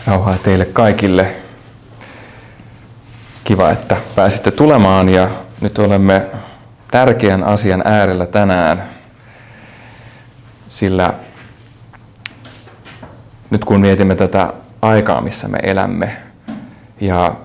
Rauhaa teille kaikille. Kiva, että pääsitte tulemaan ja nyt olemme tärkeän asian äärellä tänään, sillä nyt kun mietimme tätä aikaa, missä me elämme ja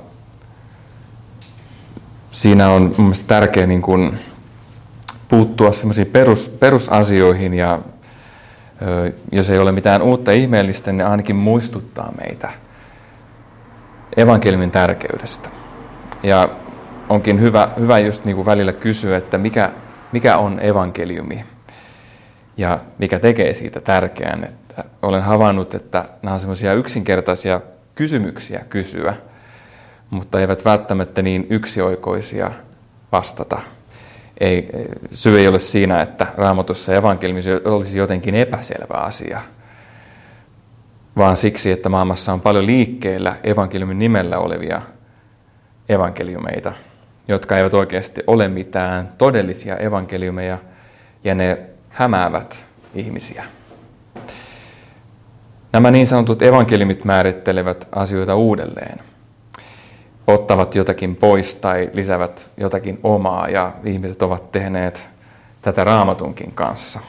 siinä on mun mielestä tärkeää niin kuin puuttua semmoisiin perusasioihin ja jos ei ole mitään uutta ihmeellistä, niin ainakin muistuttaa meitä evankeliumin tärkeydestä. Ja onkin hyvä just niin kuin välillä kysyä, että mikä on evankeliumi ja mikä tekee siitä tärkeän. Että olen havainnut, että nämä on semmoisia yksinkertaisia kysymyksiä kysyä, mutta eivät välttämättä niin yksioikoisia vastata. Syy ei ole siinä, että Raamatussa evankeliumi olisi jotenkin epäselvä asia, vaan siksi, että maailmassa on paljon liikkeellä evankeliumin nimellä olevia evankeliumeita, jotka eivät oikeasti ole mitään todellisia evankeliumeja, ja ne hämäävät ihmisiä. Nämä niin sanotut evankeliumit määrittelevät asioita uudelleen. Ottavat jotakin pois tai lisäävät jotakin omaa, ja ihmiset ovat tehneet tätä Raamatunkin kanssa.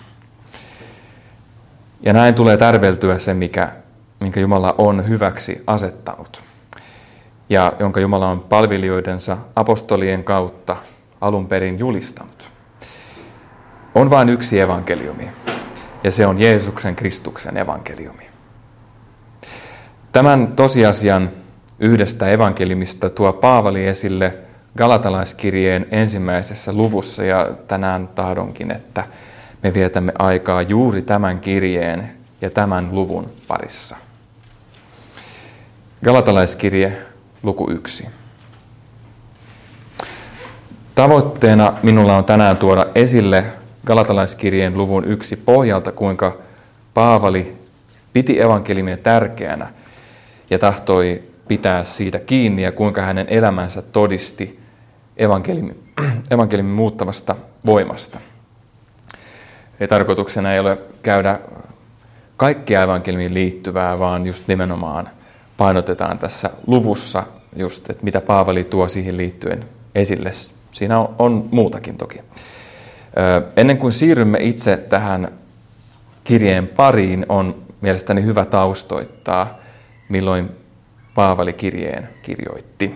Ja näin tulee tärveltyä se, minkä Jumala on hyväksi asettanut, ja jonka Jumala on palvelijoidensa apostolien kautta alun perin julistanut. On vain yksi evankeliumi, ja se on Jeesuksen Kristuksen evankeliumi. Tämän tosiasian yhdestä evankeliumista tuo Paavali esille Galatalaiskirjeen 1. luvussa, ja tänään tahdonkin, että me vietämme aikaa juuri tämän kirjeen ja tämän luvun parissa. Galatalaiskirje, luku 1. Tavoitteena minulla on tänään tuoda esille Galatalaiskirjeen luvun 1 pohjalta, kuinka Paavali piti evankeliumia tärkeänä ja tahtoi pitää siitä kiinni, ja kuinka hänen elämänsä todisti evankeliumin muuttavasta voimasta. Ja tarkoituksena ei ole käydä kaikkea evankeliumiin liittyvää, vaan just nimenomaan painotetaan tässä luvussa just, että mitä Paavali tuo siihen liittyen esille. Siinä on muutakin toki. Ennen kuin siirrymme itse tähän kirjeen pariin, on mielestäni hyvä taustoittaa, milloin Paavali kirjeen kirjoitti.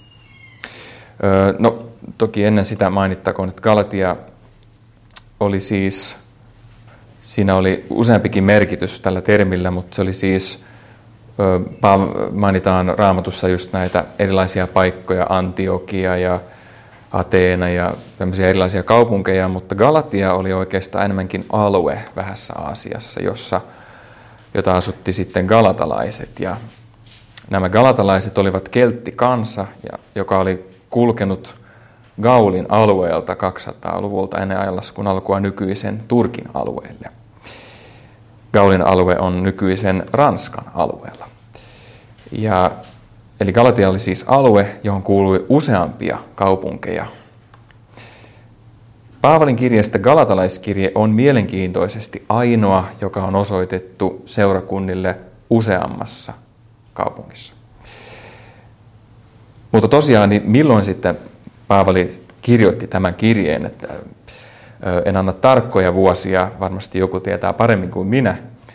No, toki ennen sitä mainittakoon, että Galatia oli siis, siinä oli useampikin merkitys tällä termillä, mutta se oli siis, mainitaan Raamatussa just näitä erilaisia paikkoja, Antiokia ja Ateena ja tämmöisiä erilaisia kaupunkeja, mutta Galatia oli oikeastaan enemmänkin alue Vähässä Aasiassa, jota asutti sitten galatalaiset. Ja nämä galatalaiset olivat kelttikansa, joka oli kulkenut Gaulin alueelta 200-luvulta ennen ajanlaskun alkua nykyisen Turkin alueelle. Gaulin alue on nykyisen Ranskan alueella. Eli Galatia oli siis alue, johon kuului useampia kaupunkeja. Paavalin kirjeestä Galatalaiskirje on mielenkiintoisesti ainoa, joka on osoitettu seurakunnille useammassa kaupungissa. Mutta tosiaan, niin milloin sitten Paavali kirjoitti tämän kirjeen? Että en anna tarkkoja vuosia, varmasti joku tietää paremmin kuin minä.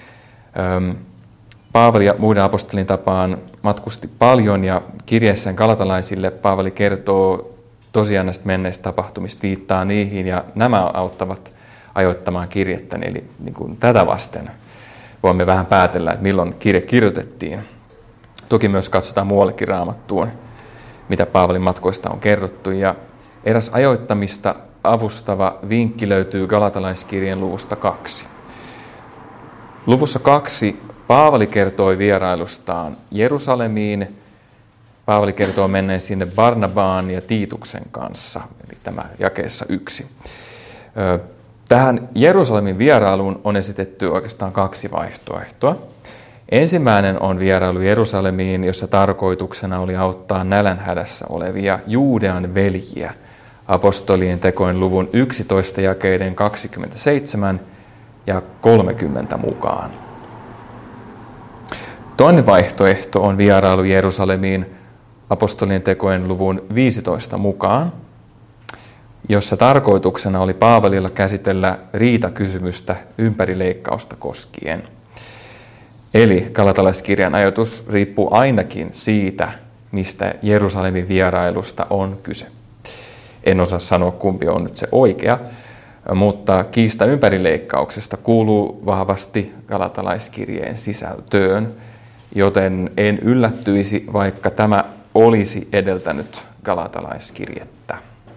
Paavali ja muiden apostolien tapaan matkusti paljon, ja kirjeessään galatalaisille Paavali kertoo tosiaan näistä menneistä tapahtumista, viittaa niihin, ja nämä auttavat ajoittamaan kirjettäni. Eli niin kuin tätä vasten voimme vähän päätellä, että milloin kirje kirjoitettiin. Toki myös katsotaan muuallekin Raamattuun, mitä Paavalin matkoista on kerrottu. Ja eräs ajoittamista avustava vinkki löytyy Galatalaiskirjeen luvusta 2. Luvussa 2 Paavali kertoi vierailustaan Jerusalemiin. Paavali kertoo menneen sinne Barnabaan ja Tiituksen kanssa, eli tämä jakeessa 1. Tähän Jerusalemin vierailuun on esitetty oikeastaan 2 vaihtoehtoa. Ensimmäinen on vierailu Jerusalemiin, jossa tarkoituksena oli auttaa nälänhädässä olevia Juudean veljiä apostolien tekojen luvun 11 jakeiden 27 ja 30 mukaan. Toinen vaihtoehto on vierailu Jerusalemiin apostolien tekojen luvun 15 mukaan, jossa tarkoituksena oli Paavalilla käsitellä riitakysymystä ympärileikkausta koskien. Eli galatalaiskirjan ajatus riippuu ainakin siitä, mistä Jerusalemin vierailusta on kyse. En osaa sanoa, kumpi on nyt se oikea, mutta kiista ympärileikkauksesta kuuluu vahvasti galatalaiskirjeen sisältöön, joten en yllättyisi, vaikka tämä olisi edeltänyt galatalaiskirjettä.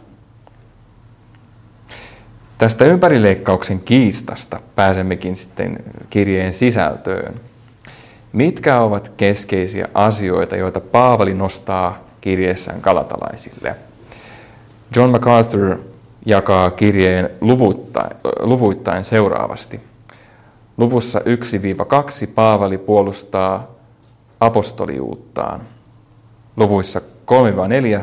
Tästä ympärileikkauksen kiistasta pääsemmekin sitten kirjeen sisältöön. Mitkä ovat keskeisiä asioita, joita Paavali nostaa kirjeessään galatalaisille? John MacArthur jakaa kirjeen luvuittain seuraavasti. Luvussa 1-2 Paavali puolustaa apostoliuuttaan. Luvuissa 3-4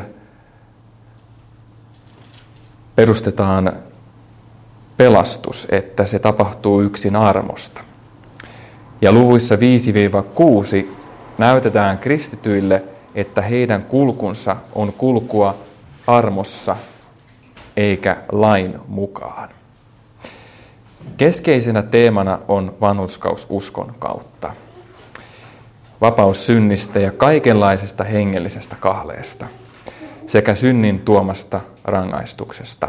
perustetaan pelastus, että se tapahtuu yksin armosta. Ja luvuissa 5-6 näytetään kristityille, että heidän kulkunsa on kulkua armossa eikä lain mukaan. Keskeisenä teemana on vanhurskaus uskon kautta. Vapaus synnistä ja kaikenlaisesta hengellisestä kahleesta sekä synnin tuomasta rangaistuksesta.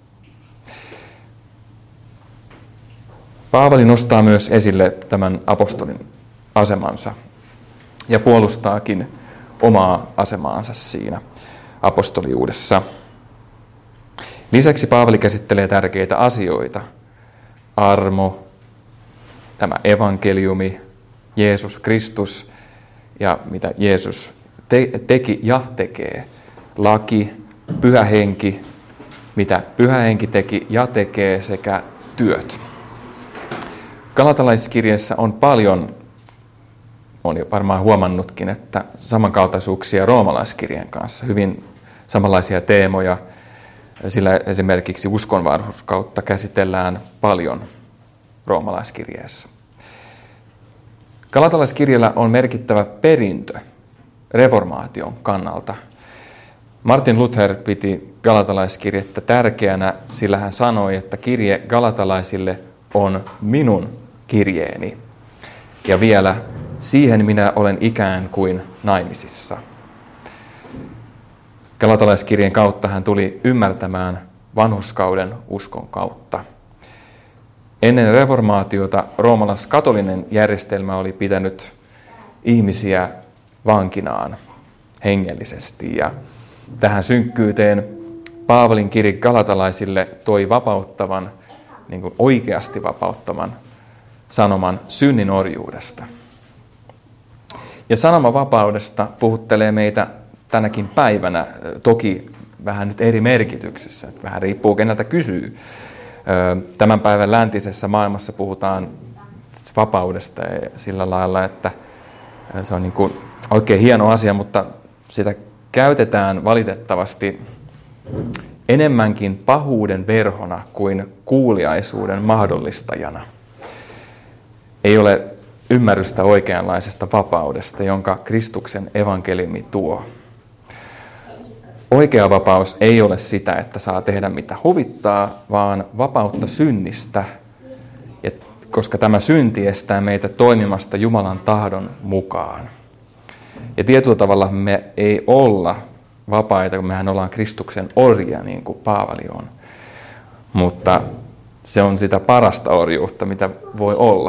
Paavali nostaa myös esille tämän apostolin asemansa ja puolustaakin omaa asemaansa siinä apostoliuudessa. Lisäksi Paavali käsittelee tärkeitä asioita. Armo, tämä evankeliumi, Jeesus Kristus ja mitä Jeesus teki ja tekee. Laki, Pyhä Henki, mitä Pyhä Henki teki ja tekee sekä työt. Galatalaiskirjeessä on paljon, on jo varmaan huomannutkin, että samankaltaisuuksia roomalaiskirjeen kanssa. Hyvin samanlaisia teemoja, sillä esimerkiksi uskonvanhurskautta käsitellään paljon roomalaiskirjeessä. Galatalaiskirjellä on merkittävä perintö reformaation kannalta. Martin Luther piti galatalaiskirjettä tärkeänä, sillä hän sanoi, että kirje galatalaisille on minun kirjeeni. Ja vielä, siihen minä olen ikään kuin naimisissa. Galatalaiskirjeen kautta hän tuli ymmärtämään vanhurskauden uskon kautta. Ennen reformaatiota roomalaiskatolinen järjestelmä oli pitänyt ihmisiä vankinaan hengellisesti. Ja tähän synkkyyteen Paavalin kirje galatalaisille toi vapauttavan, niin kuin oikeasti vapauttavan sanoman synnin orjuudesta. Ja sanoma vapaudesta puhuttelee meitä tänäkin päivänä, toki vähän nyt eri merkityksessä, vähän riippuu keneltä kysyy. Tämän päivän läntisessä maailmassa puhutaan vapaudesta sillä lailla, että se on niin kuin oikein hieno asia, mutta sitä käytetään valitettavasti enemmänkin pahuuden verhona kuin kuuliaisuuden mahdollistajana. Ei ole ymmärrystä oikeanlaisesta vapaudesta, jonka Kristuksen evankeliumi tuo. Oikea vapaus ei ole sitä, että saa tehdä mitä huvittaa, vaan vapautta synnistä, koska tämä synti estää meitä toimimasta Jumalan tahdon mukaan. Ja tietyllä tavalla me ei olla vapaita, kun mehän ollaan Kristuksen orjia, niin kuin Paavali on. Mutta se on sitä parasta orjuutta, mitä voi olla.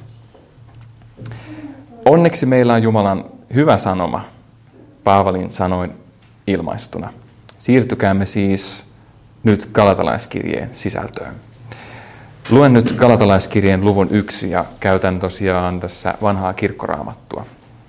Onneksi meillä on Jumalan hyvä sanoma, Paavalin sanoin ilmaistuna. Siirtykäämme siis nyt Galatalaiskirjeen sisältöön. Luen nyt Galatalaiskirjeen luvun 1 ja käytän tosiaan tässä vanhaa kirkkoraamattua.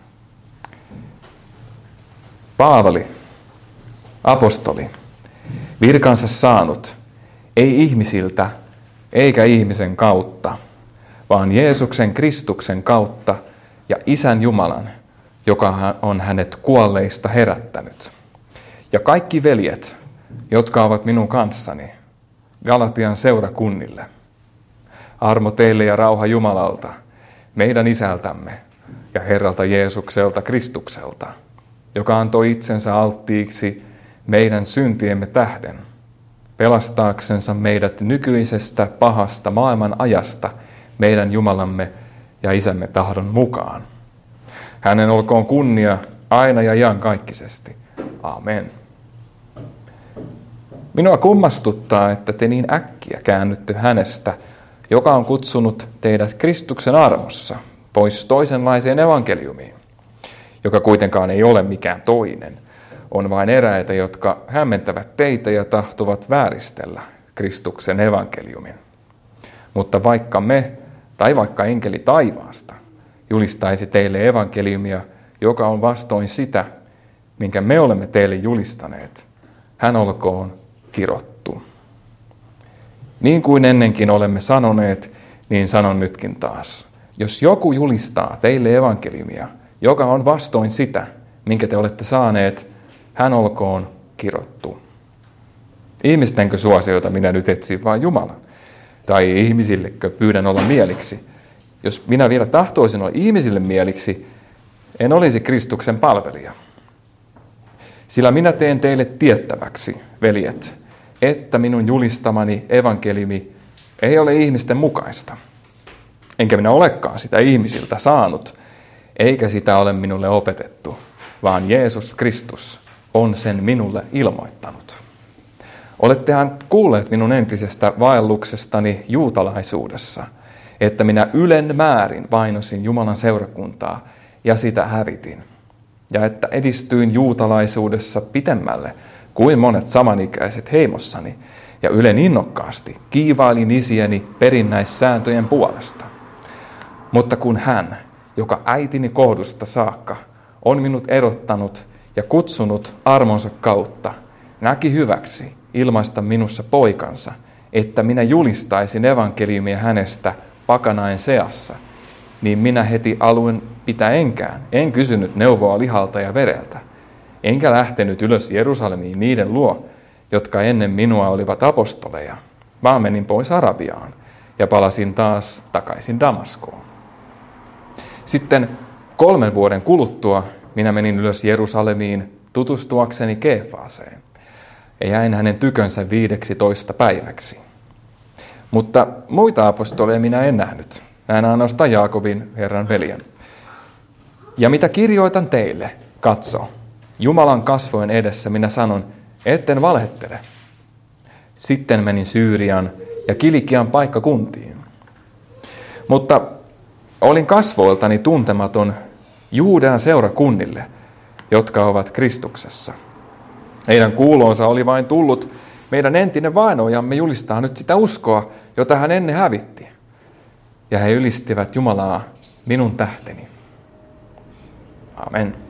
Paavali, apostoli, virkansa saanut, ei ihmisiltä eikä ihmisen kautta, vaan Jeesuksen Kristuksen kautta ja Isän Jumalan, joka on hänet kuolleista herättänyt. Ja kaikki veljet, jotka ovat minun kanssani, Galatian seurakunnille. Armo teille ja rauha Jumalalta, meidän Isältämme ja Herralta Jeesukselta Kristukselta, joka antoi itsensä alttiiksi meidän syntiemme tähden, pelastaaksensa meidät nykyisestä pahasta maailman ajasta meidän Jumalamme ja Isämme tahdon mukaan. Hänen olkoon kunnia aina ja iankaikkisesti. Amen. Minua kummastuttaa, että te niin äkkiä käännytte hänestä, joka on kutsunut teidät Kristuksen armossa pois toisenlaiseen evankeliumiin, joka kuitenkaan ei ole mikään toinen. On vain eräitä, jotka hämmentävät teitä ja tahtovat vääristellä Kristuksen evankeliumin. Mutta vaikka me, tai vaikka enkeli taivaasta, julistaisi teille evankeliumia, joka on vastoin sitä, minkä me olemme teille julistaneet, hän olkoon kirottu. Niin kuin ennenkin olemme sanoneet, niin sanon nytkin taas. Jos joku julistaa teille evankeliumia, joka on vastoin sitä, minkä te olette saaneet, hän olkoon kirottu. Ihmistenkö suosioita minä nyt etsin, vai Jumalan? Tai ihmisillekö pyydän olla mieliksi? Jos minä vielä tahtoisin olla ihmisille mieliksi, en olisi Kristuksen palvelija. Sillä minä teen teille tiettäväksi, veljet, että minun julistamani evankeliumi ei ole ihmisten mukaista. Enkä minä olekaan sitä ihmisiltä saanut, eikä sitä ole minulle opetettu, vaan Jeesus Kristus on sen minulle ilmoittanut. Olettehan kuulleet minun entisestä vaelluksestani juutalaisuudessa, että minä ylen määrin vainosin Jumalan seurakuntaa ja sitä hävitin, ja että edistyin juutalaisuudessa pitemmälle kuin monet samanikäiset heimossani, ja ylen innokkaasti kiivailin isieni perinnäissääntöjen puolesta. Mutta kun hän, joka äitini kohdusta saakka, on minut erottanut ja kutsunut armonsa kautta, näki hyväksi ilmaista minussa poikansa, että minä julistaisin evankeliumia hänestä pakanain seassa, niin minä heti alun pitäenkään en kysynyt neuvoa lihalta ja vereltä, enkä lähtenyt ylös Jerusalemiin niiden luo, jotka ennen minua olivat apostoleja, vaan menin pois Arabiaan ja palasin taas takaisin Damaskoon. Sitten 3 vuoden kuluttua minä menin ylös Jerusalemiin tutustuakseni Keefaaseen ja jäin hänen tykönsä 15 päiväksi. Mutta muita apostoleja minä en nähnyt. Näin ainoastaan Jaakobin, Herran veljen. Ja mitä kirjoitan teille, katso, Jumalan kasvojen edessä minä sanon, etten valehtele. Sitten menin Syyrian ja Kilikian paikkakuntiin. Mutta olin kasvoiltani tuntematon Juudean seurakunnille, jotka ovat Kristuksessa. Heidän kuuloonsa oli vain tullut, meidän entinen vainojamme julistaa nyt sitä uskoa, jota hän ennen hävitti. Ja he ylistivät Jumalaa minun tähteni. Amen.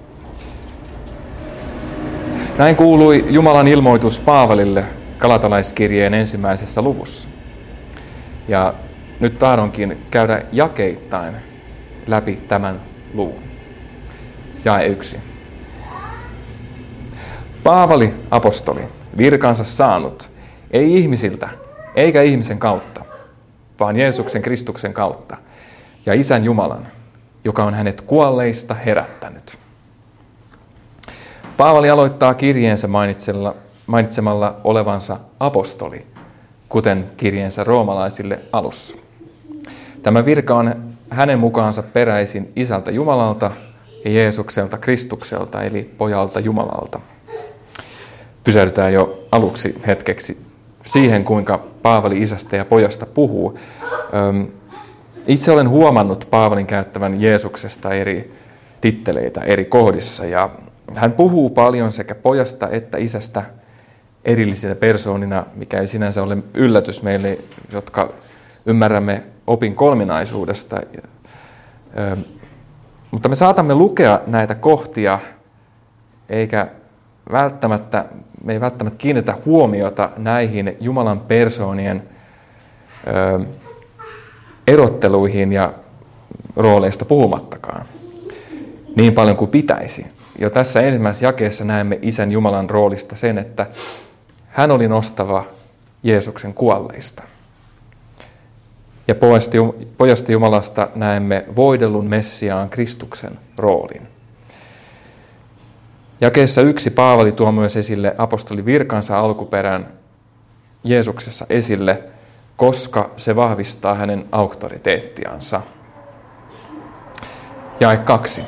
Näin kuului Jumalan ilmoitus Paavalille Galatalaiskirjeen 1. luvussa. Ja nyt tahdonkin käydä jakeittain läpi tämän luvun. Jae 1. Paavali, apostoli, virkansa saanut, ei ihmisiltä, eikä ihmisen kautta, vaan Jeesuksen Kristuksen kautta ja Isän Jumalan, joka on hänet kuolleista herättänyt. Paavali aloittaa kirjeensä mainitsemalla olevansa apostoli, kuten kirjeensä roomalaisille alussa. Tämä virka on hänen mukaansa peräisin Isältä Jumalalta ja Jeesukselta Kristukselta, eli Pojalta Jumalalta. Pysähdytään jo aluksi hetkeksi siihen, kuinka Paavali Isästä ja Pojasta puhuu. Itse olen huomannut Paavalin käyttävän Jeesuksesta eri titteleitä eri kohdissa, ja hän puhuu paljon sekä Pojasta että Isästä erillisinä persoonina, mikä ei sinänsä ole yllätys meille, jotka ymmärrämme opin kolminaisuudesta. Mutta me saatamme lukea näitä kohtia, me ei välttämättä kiinnitä huomiota näihin Jumalan persoonien erotteluihin ja rooleista puhumattakaan niin paljon kuin pitäisi. Jo tässä ensimmäisessä jakeessa näemme Isän Jumalan roolista sen, että hän oli nostava Jeesuksen kuolleista. Ja pojasta Jumalasta näemme voidellun Messiaan Kristuksen roolin. Jakeessa 1 Paavali tuo myös esille apostolin virkansa alkuperän Jeesuksessa esille, koska se vahvistaa hänen auktoriteettiansa. Jae 2.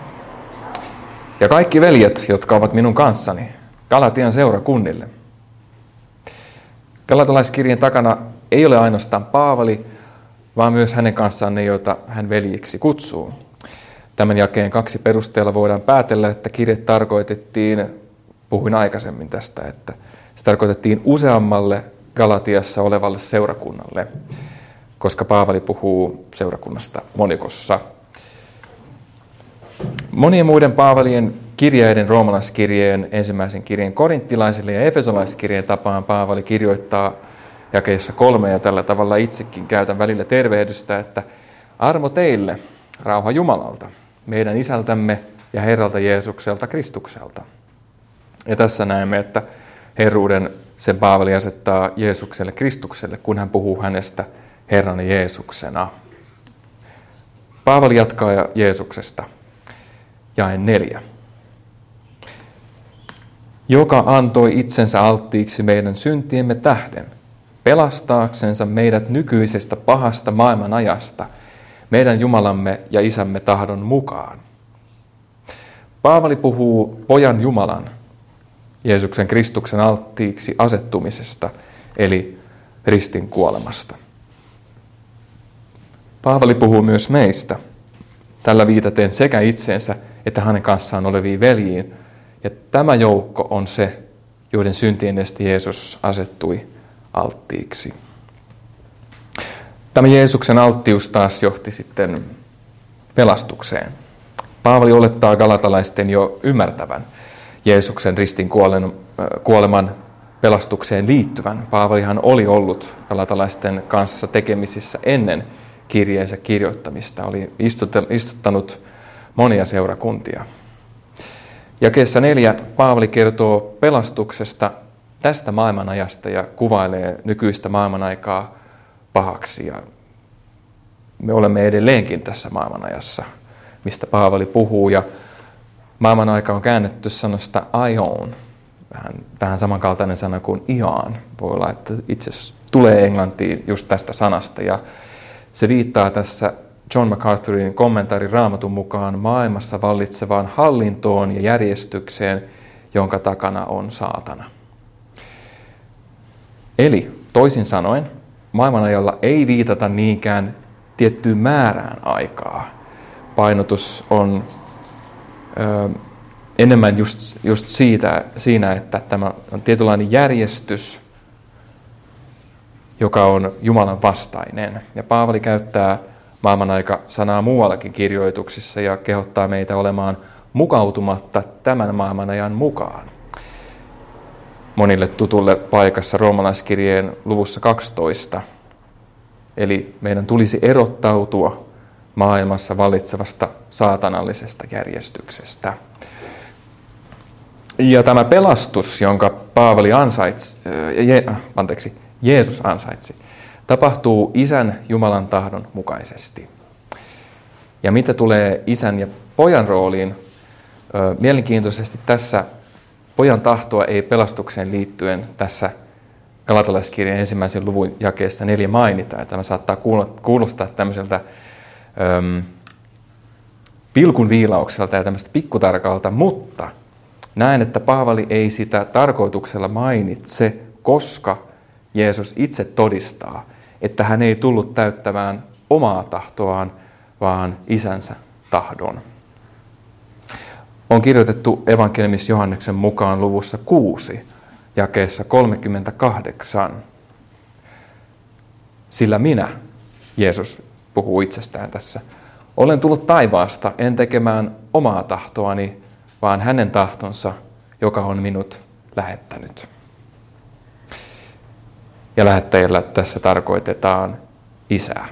Ja kaikki veljet, jotka ovat minun kanssani, Galatian seurakunnille. Galatalaiskirjeen takana ei ole ainoastaan Paavali, vaan myös hänen kanssaan ne, joita hän veljiksi kutsuu. Tämän jakeen 2 perusteella voidaan päätellä, että kirje tarkoitettiin, puhuin aikaisemmin tästä, että se tarkoitettiin useammalle Galatiassa olevalle seurakunnalle, koska Paavali puhuu seurakunnasta monikossa. Monien muiden Paavalien kirjeiden, roomalaiskirjeen, ensimmäisen kirjeen korinttilaisille ja efesolaiskirjeen tapaan Paavali kirjoittaa jakeessa 3 ja tällä tavalla itsekin käytän välillä tervehdystä, että armo teille, rauha Jumalalta, meidän isältämme ja Herralta Jeesukselta Kristukselta. Ja tässä näemme, että herruuden sen Paavali asettaa Jeesukselle Kristukselle, kun hän puhuu hänestä Herran Jeesuksena. Paavali jatkaa Jeesuksesta. Jae 4. Joka antoi itsensä alttiiksi meidän syntiemme tähden, pelastaaksensa meidät nykyisestä pahasta maailman ajasta, meidän Jumalamme ja Isämme tahdon mukaan. Paavali puhuu pojan Jumalan, Jeesuksen Kristuksen alttiiksi asettumisesta, eli ristin kuolemasta. Paavali puhuu myös meistä, tällä viitaten sekä itseensä että hänen kanssaan oleviin veljiin, ja tämä joukko on se, joiden syntien edestä Jeesus asettui alttiiksi. Tämä Jeesuksen alttius taas johti sitten pelastukseen. Paavali olettaa galatalaisten jo ymmärtävän Jeesuksen ristin kuoleman pelastukseen liittyvän. Paavalihan oli ollut galatalaisten kanssa tekemisissä ennen kirjeensä kirjoittamista, oli istuttanut monia seurakuntia. Jakeessa 4 Paavali kertoo pelastuksesta tästä maailmanajasta ja kuvailee nykyistä maailmanaikaa pahaksi. Ja me olemme edelleenkin tässä maailmanajassa, mistä Paavali puhuu. Ja maailmanaika on käännetty sanasta aion, vähän samankaltainen sana kuin ian. Voi olla, että itse tulee englantiin just tästä sanasta. Ja se viittaa tässä John MacArthurin kommentaarin Raamatun mukaan maailmassa vallitsevaan hallintoon ja järjestykseen, jonka takana on saatana. Eli toisin sanoen, maailmanajalla ei viitata niinkään tiettyyn määrään aikaa. Painotus on enemmän just siinä, että tämä on tietynlainen järjestys, joka on Jumalan vastainen. Ja Paavali käyttää maailmanaika-sanaa muuallakin kirjoituksissa ja kehottaa meitä olemaan mukautumatta tämän maailmanajan mukaan. Monille tutulle paikassa roomalaiskirjeen luvussa 12. Eli meidän tulisi erottautua maailmassa vallitsevasta saatanallisesta järjestyksestä. Ja tämä pelastus, jonka Jeesus ansaitsi, tapahtuu Isän Jumalan tahdon mukaisesti. Ja mitä tulee Isän ja Pojan rooliin, mielenkiintoisesti tässä Pojan tahtoa ei pelastukseen liittyen tässä Galatalaiskirjan 1. luvun jakeessa 4 mainita. Tämä saattaa kuulostaa tämmöiseltä pilkun viilaukselta ja tämmöistä pikkutarkalta, mutta näen, että Paavali ei sitä tarkoituksella mainitse, koska Jeesus itse todistaa, että hän ei tullut täyttämään omaa tahtoaan, vaan Isänsä tahdon. On kirjoitettu evankeliumis Johanneksen mukaan luvussa 6, jakeessa 38. Sillä minä, Jeesus puhuu itsestään tässä, olen tullut taivaasta en tekemään omaa tahtoani, vaan hänen tahtonsa, joka on minut lähettänyt. Ja lähettäjällä tässä tarkoitetaan Isää.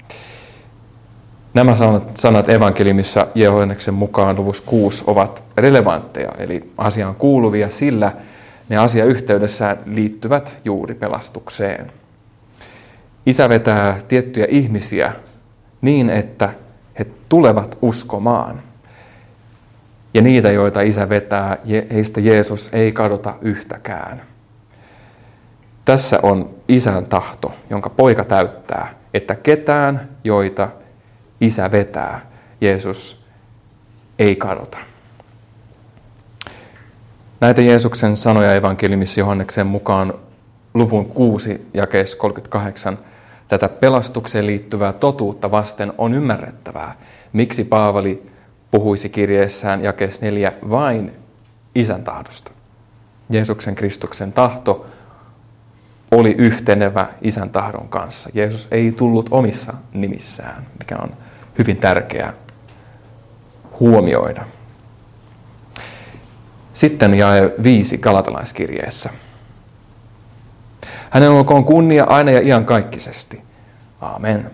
Nämä sanat evankeliumissa Johanneksen mukaan luvussa 6 ovat relevantteja, eli asiaan kuuluvia, sillä ne asiayhteydessään liittyvät juuri pelastukseen. Isä vetää tiettyjä ihmisiä niin, että he tulevat uskomaan. Ja niitä, joita Isä vetää, heistä Jeesus ei kadota yhtäkään. Tässä on Isän tahto, jonka poika täyttää, että ketään, joita Isä vetää, Jeesus ei kadota. Näitä Jeesuksen sanoja evankeliumissa Johanneksen mukaan luvun 6 jakeessa 38 tätä pelastukseen liittyvää totuutta vasten on ymmärrettävää, miksi Paavali puhuisi kirjeessään jakeessa 4 vain Isän tahdosta. Jeesuksen Kristuksen tahto oli yhtenevä Isän tahdon kanssa. Jeesus ei tullut omissa nimissään, mikä on hyvin tärkeää huomioida. Sitten jae 5 galatalaiskirjeessä. Hänen olkoon kunnia aina ja iankaikkisesti. Aamen.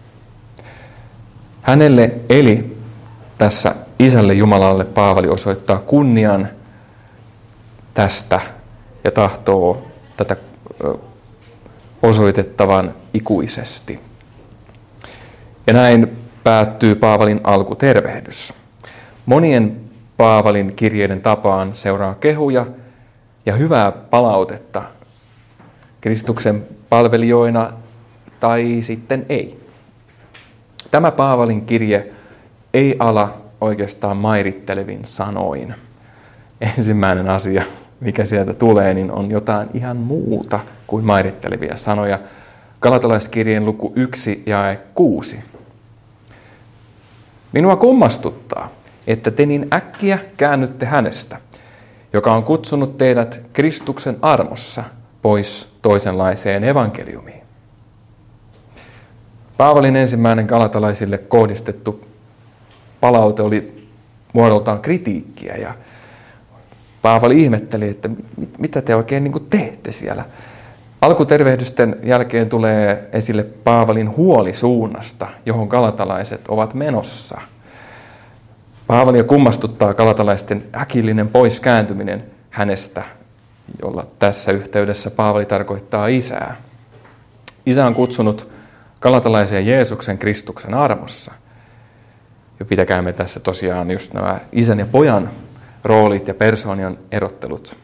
Hänelle eli tässä Isälle Jumalalle Paavali osoittaa kunnian tästä ja tahtoo tätä osoitettavan ikuisesti. Ja näin päättyy Paavalin alkutervehdys. Monien Paavalin kirjeiden tapaan seuraa kehuja ja hyvää palautetta Kristuksen palvelijoina tai sitten ei. Tämä Paavalin kirje ei ala oikeastaan mairittelevin sanoin. Ensimmäinen asia, mikä sieltä tulee, niin on jotain ihan muuta kuin mairittelevia sanoja. Galatalaiskirjeen luku 1 jae 6. Minua kummastuttaa, että te niin äkkiä käännytte hänestä, joka on kutsunut teidät Kristuksen armossa pois toisenlaiseen evankeliumiin. Paavalin ensimmäinen galatalaisille kohdistettu palaute oli muodoltaan kritiikkiä ja Paavali ihmetteli, että mitä te oikein niin kuin teette siellä. Alkutervehdysten jälkeen tulee esille Paavalin huoli suunnasta, johon galatalaiset ovat menossa. Paavalia kummastuttaa galatalaisten äkillinen poiskääntyminen hänestä, jolla tässä yhteydessä Paavali tarkoittaa Isää. Isä on kutsunut galatalaisia Jeesuksen Kristuksen armossa. Ja pitäkäämme tässä tosiaan just nämä Isän ja Pojan roolit ja persoonien erottelut.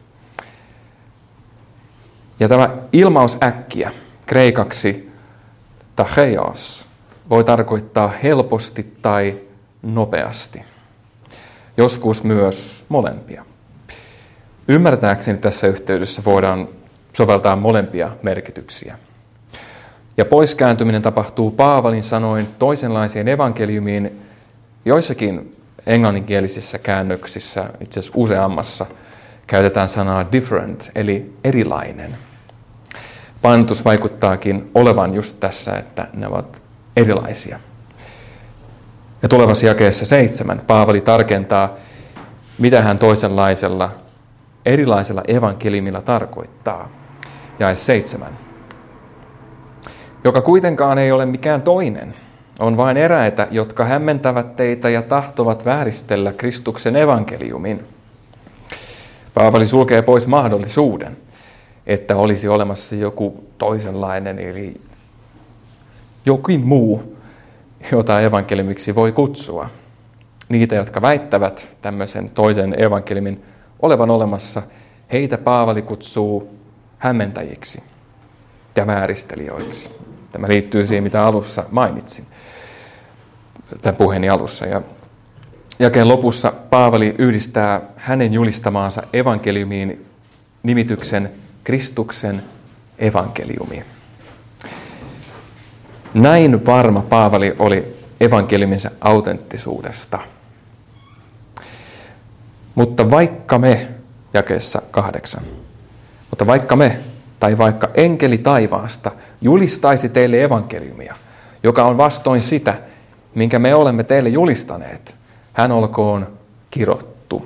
Ja tämä ilmaus äkkiä, kreikaksi tacheios, voi tarkoittaa helposti tai nopeasti. Joskus myös molempia. Ymmärtääkseni tässä yhteydessä voidaan soveltaa molempia merkityksiä. Ja poiskääntyminen tapahtuu Paavalin sanoin toisenlaiseen evankeliumiin joissakin englanninkielisissä käännöksissä, itse asiassa useammassa, käytetään sanaa different, eli erilainen. Painotus vaikuttaakin olevan just tässä, että ne ovat erilaisia. Ja tulevassa jakeessa 7 Paavali tarkentaa, mitä hän toisenlaisella, erilaisella evankeliumilla tarkoittaa. Jae 7. Joka kuitenkaan ei ole mikään toinen, on vain eräitä, jotka hämmentävät teitä ja tahtovat vääristellä Kristuksen evankeliumin. Paavali sulkee pois mahdollisuuden, että olisi olemassa joku toisenlainen, eli jokin muu, jota evankeliumiksi voi kutsua. Niitä, jotka väittävät tämmöisen toisen evankeliumin olevan olemassa, heitä Paavali kutsuu hämmentäjiksi ja vääristelijöiksi. Tämä liittyy siihen, mitä alussa mainitsin, tämän puheeni alussa. Ja jakeen lopussa Paavali yhdistää hänen julistamaansa evankeliumiin nimityksen Kristuksen evankeliumi. Näin varma Paavali oli evankeliuminsa autenttisuudesta. Mutta vaikka me, jakeessa 8, mutta vaikka me, tai vaikka enkeli taivaasta, julistaisi teille evankeliumia, joka on vastoin sitä, minkä me olemme teille julistaneet, hän olkoon kirottu.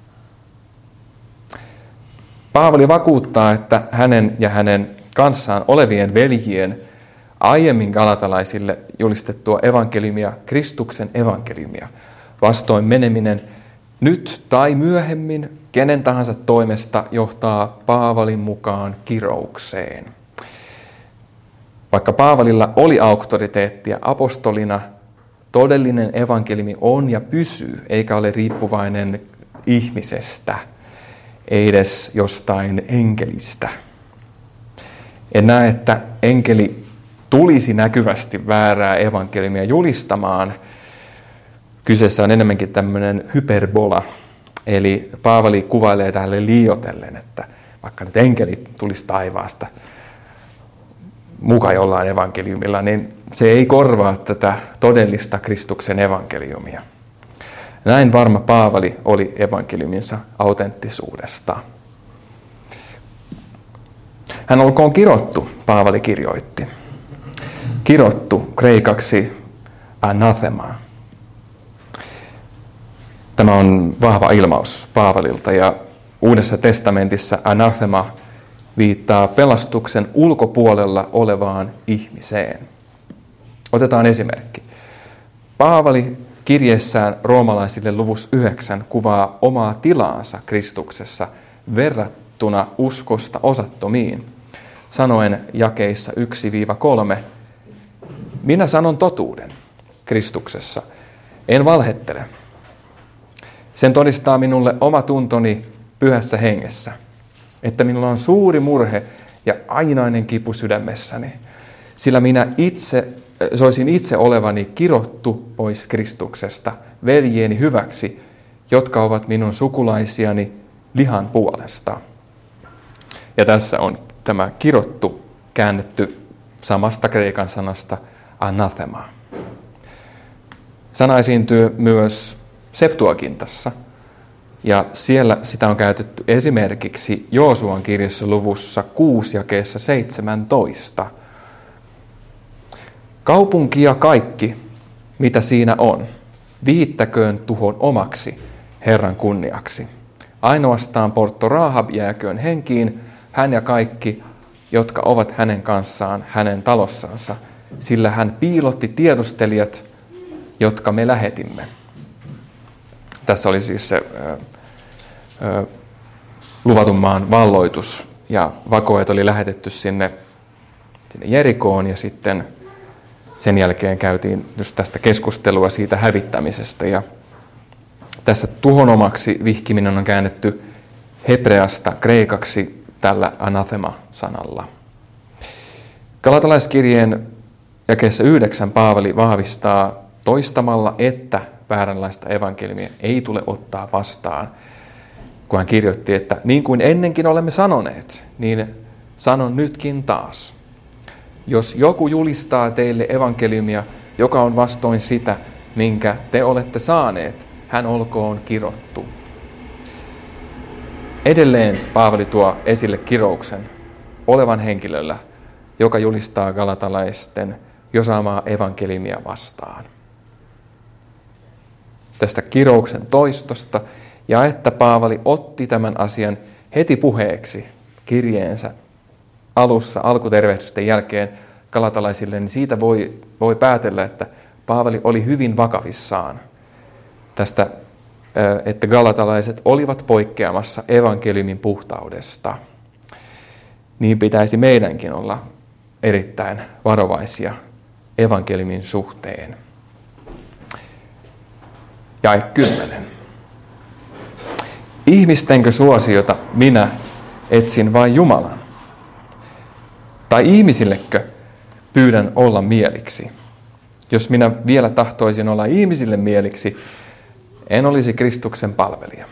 Paavali vakuuttaa, että hänen ja hänen kanssaan olevien veljien aiemmin galatalaisille julistettua evankeliumia, Kristuksen evankeliumia, vastoin meneminen nyt tai myöhemmin kenen tahansa toimesta johtaa Paavalin mukaan kiroukseen. Vaikka Paavalilla oli auktoriteettia apostolina, todellinen evankeliumi on ja pysyy, eikä ole riippuvainen ihmisestä, ei edes jostain enkelistä. En näe, että enkeli tulisi näkyvästi väärää evankeliumia julistamaan. Kyseessä on enemmänkin tämmöinen hyperbola. Eli Paavali kuvailee tälle liioitellen, että vaikka nyt enkeli tulisi taivaasta muka jollain evankeliumilla, niin se ei korvaa tätä todellista Kristuksen evankeliumia. Näin varma Paavali oli evankeliuminsa autenttisuudesta. Hän olkoon kirottu, Paavali kirjoitti. Kirottu kreikaksi anathema. Tämä on vahva ilmaus Paavalilta ja Uudessa testamentissa anathema viittaa pelastuksen ulkopuolella olevaan ihmiseen. Otetaan esimerkki. Paavali kirjeessään roomalaisille luvussa 9 kuvaa omaa tilaansa Kristuksessa verrattuna uskosta osattomiin. Sanoen jakeissa 1-3, minä sanon totuuden Kristuksessa, en valhettele. Sen todistaa minulle oma tuntoni pyhässä hengessä, että minulla on suuri murhe ja ainainen kipu sydämessäni, sillä minä soisin itse olevani kirottu pois Kristuksesta veljeeni hyväksi, jotka ovat minun sukulaisiani lihan puolesta. Ja tässä on tämä kirottu käännetty samasta kreikan sanasta anathema. Sana esiintyy myös Septuagintassa, ja siellä sitä on käytetty esimerkiksi Joosuan kirjassa luvussa 6 jakeessa 17. Kaupunki ja kaikki, mitä siinä on, viittäköön tuhon omaksi Herran kunniaksi. Ainoastaan Portto Rahab jääköön henkiin, hän ja kaikki, jotka ovat hänen kanssaan hänen talossansa, sillä hän piilotti tiedustelijat, jotka me lähetimme. Tässä oli siis se luvatun maan valloitus, ja vakoajat oli lähetetty sinne Jerikoon, ja sitten sen jälkeen käytiin just tästä keskustelua siitä hävittämisestä. Ja tässä tuhonomaksi vihkiminen on käännetty hebreasta kreikaksi tällä anathema-sanalla. Galatalaiskirjeen jakeessa 9 Paavali vahvistaa toistamalla, että vääränlaista evankeliumia ei tule ottaa vastaan, kun hän kirjoitti, että niin kuin ennenkin olemme sanoneet, niin sanon nytkin taas. Jos joku julistaa teille evankeliumia, joka on vastoin sitä, minkä te olette saaneet, hän olkoon kirottu. Edelleen Paavali tuo esille kirouksen olevan henkilöllä, joka julistaa galatalaisten jo saamaa evankeliumia vastaan. Tästä kirouksen toistosta ja että Paavali otti tämän asian heti puheeksi kirjeensä alussa alkutervehdysten jälkeen galatalaisille, niin siitä voi päätellä, että Paavali oli hyvin vakavissaan tästä, että galatalaiset olivat poikkeamassa evankeliumin puhtaudesta. Niin pitäisi meidänkin olla erittäin varovaisia evankeliumin suhteen. Jae 10. Ihmistenkö suosiota minä etsin vain Jumalan? Tai ihmisillekö pyydän olla mieliksi? Jos minä vielä tahtoisin olla ihmisille mieliksi, en olisi Kristuksen palvelija.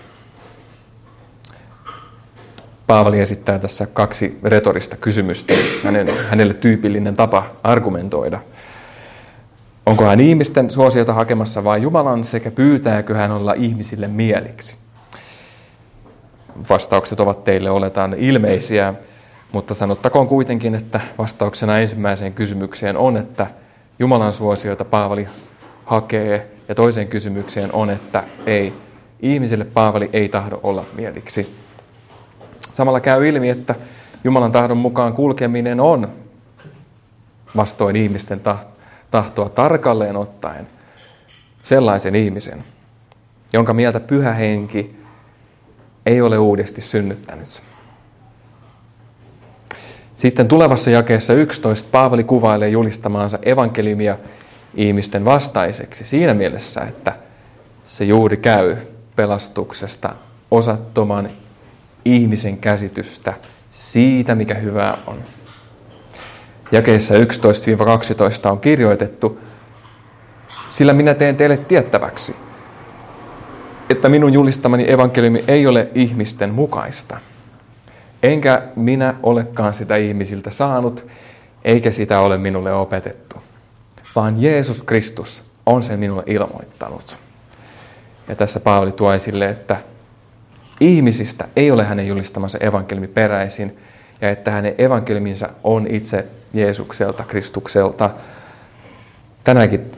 Paavali esittää tässä 2 retorista kysymystä, hänelle tyypillinen tapa argumentoida. Onko hän ihmisten suosiota hakemassa vai Jumalan, sekä pyytääkö hän olla ihmisille mieliksi? Vastaukset ovat teille oletaan ilmeisiä, mutta sanottakoon kuitenkin, että vastauksena ensimmäiseen kysymykseen on, että Jumalan suosiota Paavali hakee, ja toiseen kysymykseen on, että ei, ihmisille Paavali ei tahdo olla mieliksi. Samalla käy ilmi, että Jumalan tahdon mukaan kulkeminen on vastoin ihmisten tahtoa tarkalleen ottaen sellaisen ihmisen, jonka mieltä Pyhä Henki ei ole uudesti synnyttänyt. Sitten tulevassa jakeessa 11 Paavali kuvailee julistamaansa evankeliumia ihmisten vastaiseksi siinä mielessä, että se juuri käy pelastuksesta osattoman ihmisen käsitystä siitä, mikä hyvää on. Jakeessa 11-12 on kirjoitettu, sillä minä teen teille tiettäväksi, että minun julistamani evankeliumi ei ole ihmisten mukaista. Enkä minä olekaan sitä ihmisiltä saanut, eikä sitä ole minulle opetettu, vaan Jeesus Kristus on sen minulle ilmoittanut. Ja tässä Paavali tuo esille, että ihmisistä ei ole hänen julistamansa evankeliumi peräisin, ja että hänen evankeliuminsa on itse Jeesukselta, Kristukselta. Tämänkin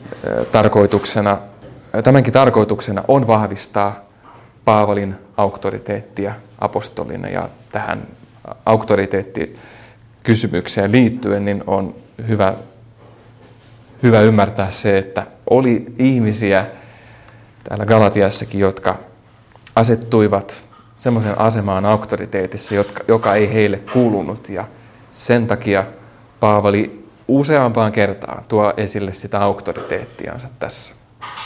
tarkoituksena on vahvistaa Paavalin auktoriteettia apostolina, ja tähän auktoriteettikysymykseen liittyen niin on hyvä ymmärtää se, että oli ihmisiä täällä Galatiassakin, jotka asettuivat semmoisen asemaan auktoriteetissa, joka ei heille kuulunut, ja sen takia Paavali useampaan kertaan tuo esille sitä auktoriteettiansa tässä.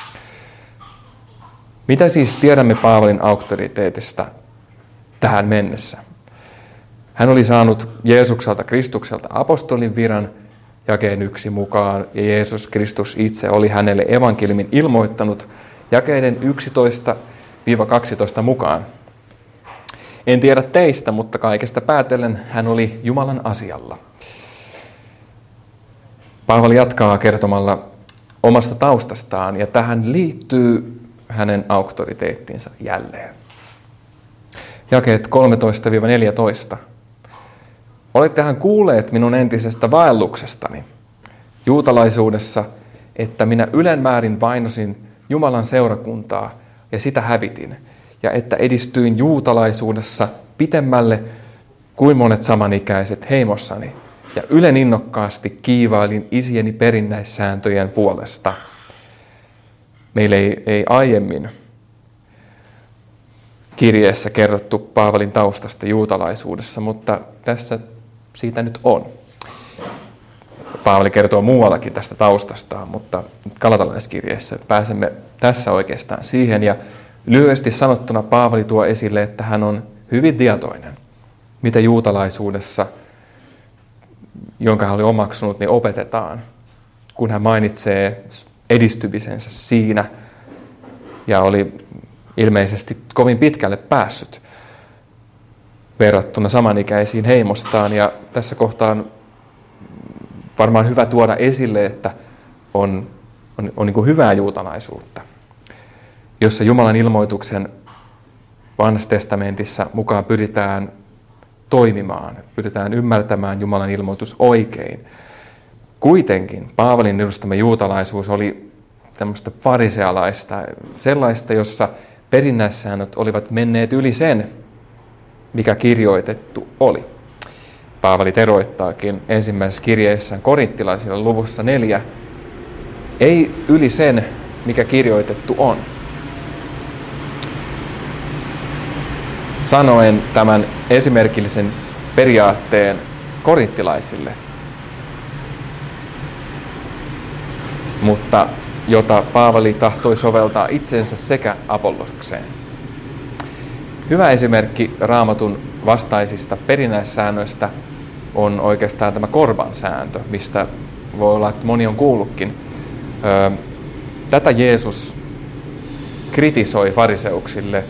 Mitä siis tiedämme Paavalin auktoriteetista tähän mennessä? Hän oli saanut Jeesukselta Kristukselta apostolin viran jakeen 1 mukaan, ja Jeesus Kristus itse oli hänelle evankeliumin ilmoittanut jakeiden 11-12 mukaan. En tiedä teistä, mutta kaikesta päätellen hän oli Jumalan asialla. Paavali jatkaa kertomalla omasta taustastaan, ja tähän liittyy hänen auktoriteettinsa jälleen. Jakeet 13-14. Olettehan kuulleet minun entisestä vaelluksestani juutalaisuudessa, että minä ylenmäärin vainosin Jumalan seurakuntaa ja sitä hävitin, ja että edistyin juutalaisuudessa pitemmälle kuin monet samanikäiset heimossani, ja ylen innokkaasti kiivailin isieni perinnäissääntöjen puolesta. Meille ei aiemmin kirjeessä kerrottu Paavalin taustasta juutalaisuudessa, mutta tässä siitä nyt on. Paavali kertoo muuallakin tästä taustastaan, mutta galatalaiskirjeessä pääsemme tässä oikeastaan siihen. Ja lyhyesti sanottuna Paavali tuo esille, että hän on hyvin tietoinen, mitä juutalaisuudessa, jonka hän oli omaksunut, niin opetetaan, kun hän mainitsee edistymisensä siinä ja oli ilmeisesti kovin pitkälle päässyt verrattuna samanikäisiin heimostaan. Ja tässä kohtaa on varmaan hyvä tuoda esille, että on niin kuin hyvää juutalaisuutta, jossa Jumalan ilmoituksen Vanhassa testamentissa mukaan pyritään toimimaan, pyritään ymmärtämään Jumalan ilmoitus oikein. Kuitenkin Paavalin edustama juutalaisuus oli tämmöistä farisealaista, sellaista, jossa perinnäissäännöt olivat menneet yli sen, mikä kirjoitettu oli. Paavali teroittaakin ensimmäisessä kirjeessään korinttilaisille luvussa 4, ei yli sen, mikä kirjoitettu on. Sanoen tämän esimerkillisen periaatteen korinttilaisille, mutta jota Paavali tahtoi soveltaa itsensä sekä Apollokseen. Hyvä esimerkki Raamatun vastaisista perinnäissäännöistä on oikeastaan tämä korban sääntö, mistä voi olla, että moni on kuullutkin. Tätä Jeesus kritisoi fariseuksille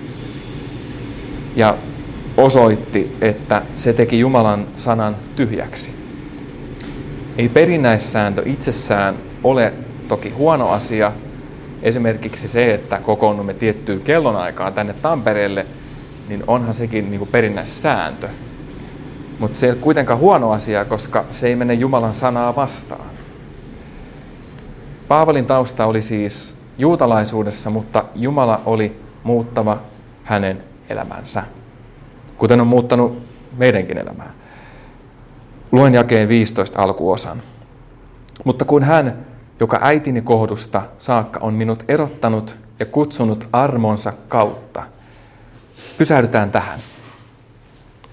ja osoitti, että se teki Jumalan sanan tyhjäksi. Ei perinnäissääntö itsessään ole toki huono asia. Esimerkiksi se, että kokoonnumme tiettyyn kellonaikaan tänne Tampereelle, niin onhan sekin niin kuin perinnäissääntö. Mutta se ei ole kuitenkaan huono asia, koska se ei mene Jumalan sanaa vastaan. Paavalin tausta oli siis juutalaisuudessa, mutta Jumala oli muuttava hänen elämänsä, kuten on muuttanut meidänkin elämää. Luen jakeen 15 alkuosan. Mutta kun hän, joka äitini kohdusta saakka on minut erottanut ja kutsunut armonsa kautta. Pysähdytään tähän.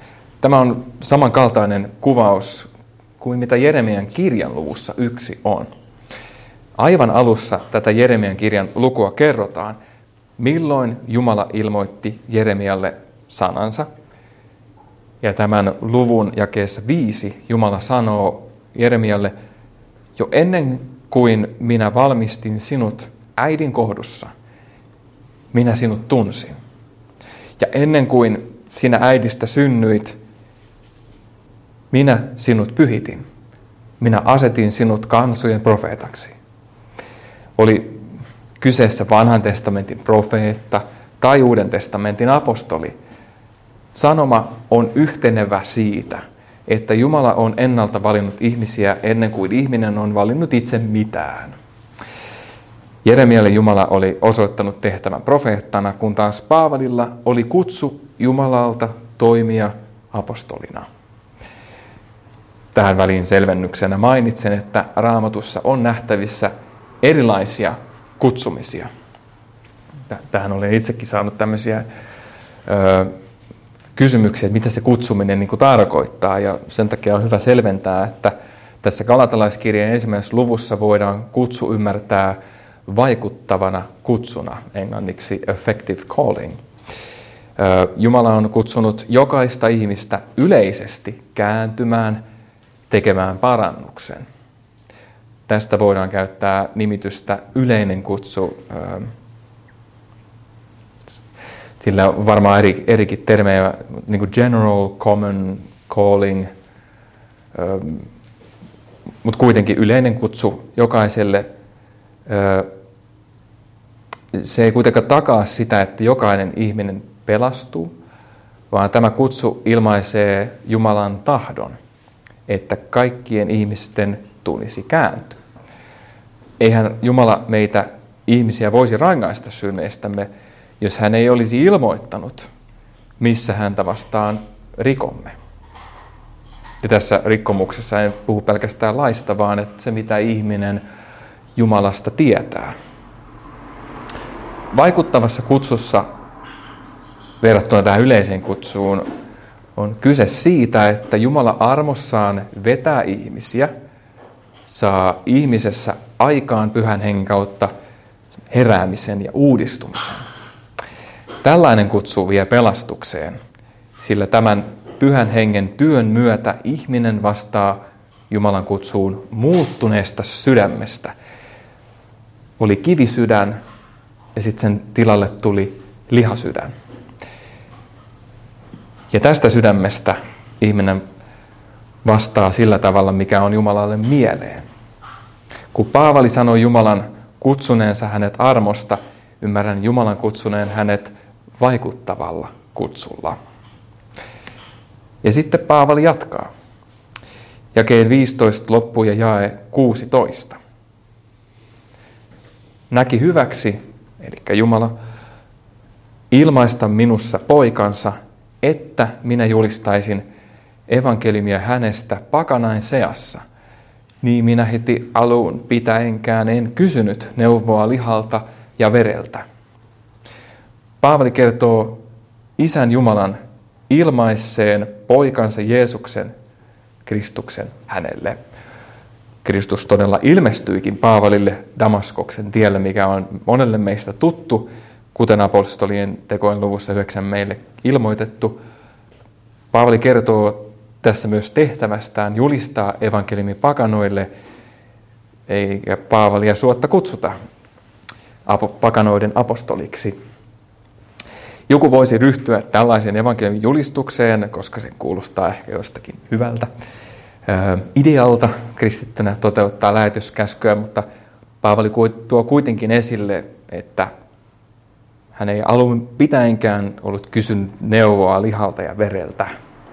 Tämä on samankaltainen kuvaus kuin mitä Jeremian kirjan luvussa 1 on. Aivan alussa tätä Jeremian kirjan lukua kerrotaan, milloin Jumala ilmoitti Jeremialle sanansa. Ja tämän luvun jakeessa 5 Jumala sanoo Jeremialle, jo ennen kuin minä valmistin sinut äidin kohdussa, minä sinut tunsin. Ja ennen kuin sinä äidistä synnyit, minä sinut pyhitin. Minä asetin sinut kansojen profeetaksi. Oli kyseessä vanhan testamentin profeetta tai uuden testamentin apostoli. Sanoma on yhtenevä siitä, että Jumala on ennalta valinnut ihmisiä ennen kuin ihminen on valinnut itse mitään. Jeremialle Jumala oli osoittanut tehtävän profeettana, kun taas Paavalilla oli kutsu Jumalalta toimia apostolina. Tähän väliin selvennyksenä mainitsen, että Raamatussa on nähtävissä erilaisia kutsumisia. Tähän olen itsekin saanut tämmöisiä kysymyksiä, että mitä se kutsuminen niin kuin tarkoittaa. Ja sen takia on hyvä selventää, että tässä Galatalaiskirjan 1. luvussa voidaan kutsu ymmärtää vaikuttavana kutsuna, englanniksi effective calling. Jumala on kutsunut jokaista ihmistä yleisesti kääntymään, tekemään parannuksen. Tästä voidaan käyttää nimitystä yleinen kutsu. Sillä on varmaan erikin termejä, niin kuin general, common, calling, mutta kuitenkin yleinen kutsu jokaiselle. Se ei kuitenkaan takaa sitä, että jokainen ihminen pelastuu, vaan tämä kutsu ilmaisee Jumalan tahdon, että kaikkien ihmisten tulisi kääntyä. Eihän Jumala meitä ihmisiä voisi rangaista synneistämme, jos hän ei olisi ilmoittanut, missä häntä vastaan rikomme. Ja tässä rikkomuksessa en puhu pelkästään laista, vaan että se, mitä ihminen Jumalasta tietää. Vaikuttavassa kutsussa verrattuna tähän yleiseen kutsuun on kyse siitä, että Jumala armossaan vetää ihmisiä, saa ihmisessä aikaan Pyhän Hengen kautta heräämisen ja uudistumisen. Tällainen kutsu vie pelastukseen, sillä tämän Pyhän Hengen työn myötä ihminen vastaa Jumalan kutsuun muuttuneesta sydämestä. Oli kivisydän ja sitten sen tilalle tuli lihasydän. Ja tästä sydämestä ihminen vastaa sillä tavalla, mikä on Jumalalle mieleen. Kun Paavali sanoi Jumalan kutsuneensa hänet armosta, ymmärrän Jumalan kutsuneen hänet vaikuttavalla kutsulla. Ja sitten Paavali jatkaa. Jakeen 15 loppu ja jae 16. Näki hyväksi, eli Jumala, ilmaista minussa poikansa, että minä julistaisin evankeliumia hänestä pakanain seassa. Niin minä heti alun pitäenkään en kysynyt neuvoa lihalta ja vereltä. Paavali kertoo Isän Jumalan ilmaisseen poikansa Jeesuksen, Kristuksen hänelle. Kristus todella ilmestyikin Paavalille Damaskoksen tiellä, mikä on monelle meistä tuttu, kuten apostolien tekojen luvussa 9 meille ilmoitettu. Paavali kertoo tässä myös tehtävästään julistaa evankeliumi pakanoille, eikä Paavalia suotta kutsuta pakanoiden apostoliksi. Joku voisi ryhtyä tällaiseen evankeliumin julistukseen, koska se kuulostaa ehkä jostakin hyvältä idealta kristittynä toteuttaa lähetyskäskyä, mutta Paavali tuo kuitenkin esille, että hän ei alun pitäenkään ollut kysynyt neuvoa lihalta ja vereltä.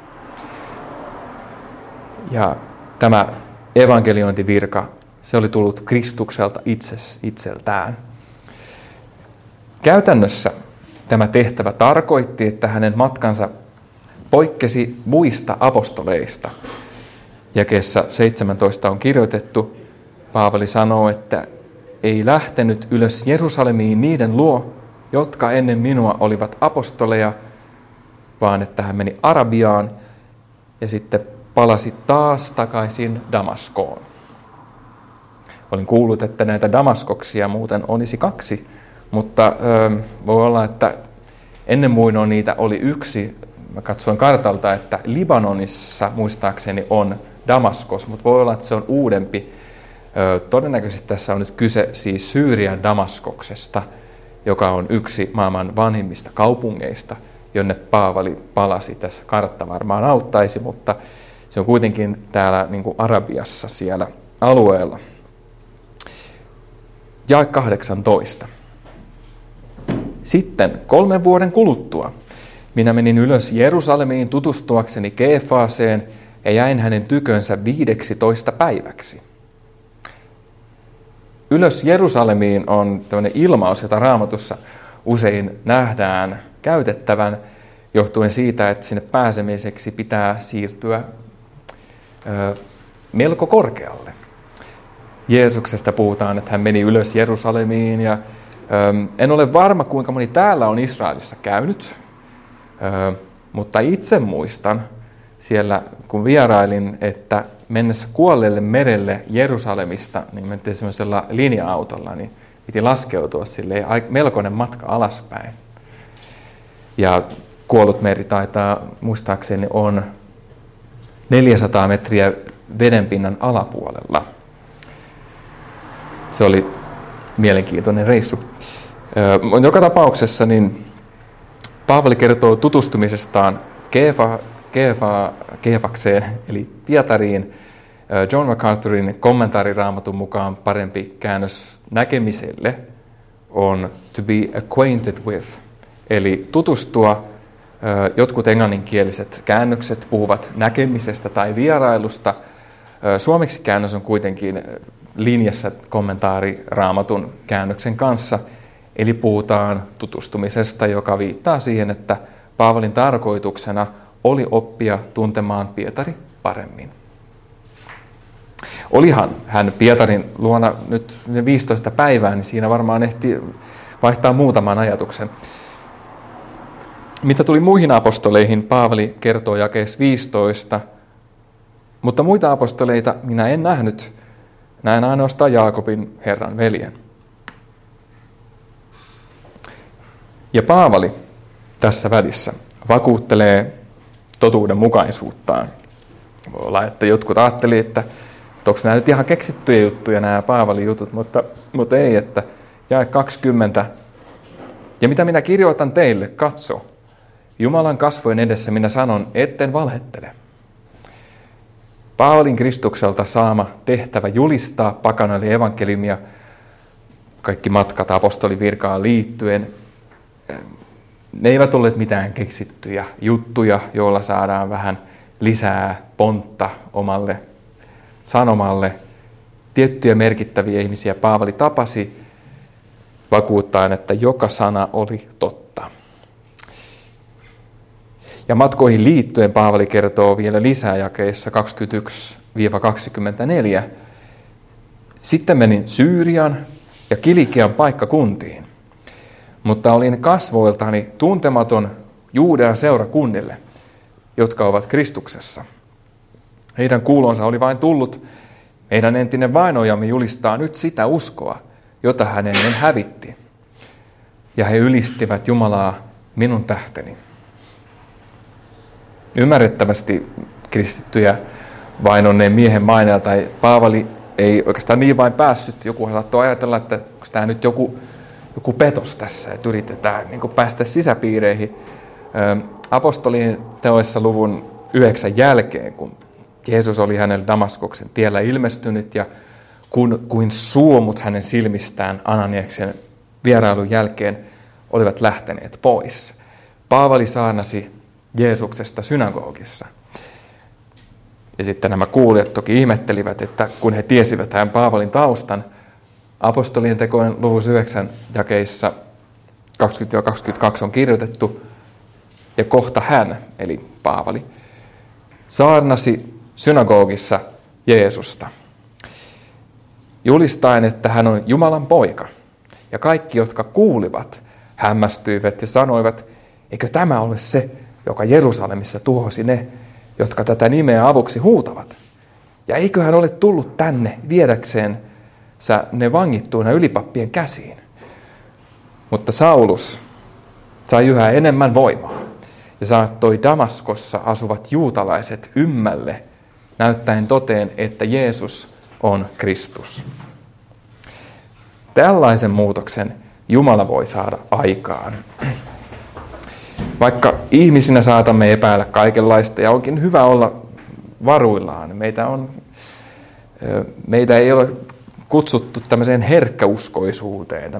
Ja tämä evankeliointivirka, se oli tullut Kristukselta itseltään. Käytännössä tämä tehtävä tarkoitti, että hänen matkansa poikkesi muista apostoleista. Jakeessa 17 on kirjoitettu, Paavali sanoo, että ei lähtenyt ylös Jerusalemiin niiden luo, jotka ennen minua olivat apostoleja, vaan että hän meni Arabiaan ja sitten palasi taas takaisin Damaskoon. Olin kuullut, että näitä Damaskoksia muuten olisi 2, mutta voi olla, että ennen muinoin niitä oli 1. Mä katsoin kartalta, että Libanonissa muistaakseni on Damaskos, mutta voi olla, että se on uudempi. Todennäköisesti tässä on nyt kyse siis Syyrian Damaskoksesta, joka on yksi maailman vanhimmista kaupungeista, jonne Paavali palasi. Tässä kartta varmaan auttaisi, mutta se on kuitenkin täällä niin kuin Arabiassa siellä alueella. Jae 18. Sitten 3 vuoden kuluttua minä menin ylös Jerusalemiin tutustuakseni Keefaaseen ja jäin hänen tykönsä 15 päiväksi. Ylös Jerusalemiin on tämmöinen ilmaus, jota Raamatussa usein nähdään käytettävän, johtuen siitä, että sinne pääsemiseksi pitää siirtyä melko korkealle. Jeesuksesta puhutaan, että hän meni ylös Jerusalemiin ja en ole varma, kuinka moni täällä on Israelissa käynyt, mutta itse muistan siellä, kun vierailin, että mennessä kuolleelle merelle Jerusalemista, niin mentiin semmoisella linja-autolla, niin piti laskeutua silleen melkoinen matka alaspäin. Ja kuollut meri taitaa, muistaakseni, on 400 metriä vedenpinnan alapuolella. Se oli mielenkiintoinen reissu. Joka tapauksessa niin Paavali kertoo tutustumisestaan Keefakseen, eli Pietariin. John MacArthurin kommentaari Raamatun mukaan parempi käännös näkemiselle on to be acquainted with, eli tutustua. Jotkut englanninkieliset käännökset puhuvat näkemisestä tai vierailusta. Suomeksi käännös on kuitenkin linjassa kommentaari Raamatun käännöksen kanssa, eli puhutaan tutustumisesta, joka viittaa siihen, että Paavalin tarkoituksena oli oppia tuntemaan Pietari paremmin. Olihan hän Pietarin luona nyt 15 päivää, niin siinä varmaan ehti vaihtaa muutaman ajatuksen. Mitä tuli muihin apostoleihin, Paavali kertoo jakeessa 15, mutta muita apostoleita minä en nähnyt, näen ainoastaan Jaakobin Herran veljen. Ja Paavali tässä välissä vakuuttelee totuudenmukaisuuttaan. Voi olla, että jotkut ajattelivat, että onko nämä nyt ihan keksittyjä juttuja, nämä Paavalin jutut, mutta ei, että jae 20. Ja mitä minä kirjoitan teille, katso, Jumalan kasvojen edessä minä sanon, etten valhettele. Paavalin Kristukselta saama tehtävä julistaa pakanoille evankeliumia, kaikki matkat apostolivirkaan liittyen, ne eivät olleet mitään keksittyjä juttuja, joilla saadaan vähän lisää pontta omalle sanomalle. Tiettyjä merkittäviä ihmisiä Paavali tapasi vakuuttaen, että joka sana oli totta. Ja matkoihin liittyen Paavali kertoo vielä lisää jakeissa 21-24. Sitten menin Syyrian ja Kilikean paikkakuntiin, mutta olin kasvoiltani tuntematon Juudean seurakunnille, jotka ovat Kristuksessa. Heidän kuulonsa oli vain tullut, meidän entinen vainojamme julistaa nyt sitä uskoa, jota hän ennen hävitti. Ja he ylistivät Jumalaa minun tähteni. Ymmärrettävästi kristittyjä vainonneen miehen maineelta Paavali ei oikeastaan niin vain päässyt. Joku saattoi ajatella, että onko tämä nyt joku petos tässä, että yritetään niin kuin päästä sisäpiireihin. Apostolien teoissa luvun 9 jälkeen, kun Jeesus oli hänelle Damaskoksen tiellä ilmestynyt ja kuin suomut hänen silmistään Ananiaksen vierailun jälkeen olivat lähteneet pois. Paavali saarnasi Jeesuksesta synagogissa. Ja sitten nämä kuulijat toki ihmettelivät, että kun he tiesivät hän Paavalin taustan, apostolien tekojen luvun 9 jakeissa 20-22 on kirjoitettu, ja kohta hän, eli Paavali, saarnasi synagogissa Jeesusta, julistaen, että hän on Jumalan poika. Ja kaikki, jotka kuulivat, hämmästyivät ja sanoivat, eikö tämä ole se, joka Jerusalemissa tuhosi ne, jotka tätä nimeä avuksi huutavat. Ja eikö hän ole tullut tänne viedäkseen ne vangittuina ylipappien käsiin? Mutta Saulus sai yhä enemmän voimaa ja saattoi Damaskossa asuvat juutalaiset ymmälle, näyttäen toteen, että Jeesus on Kristus. Tällaisen muutoksen Jumala voi saada aikaan. Vaikka ihmisinä saatamme epäillä kaikenlaista ja onkin hyvä olla varuillaan. Meitä ei ole kutsuttu tämmöiseen herkkäuskoisuuteen,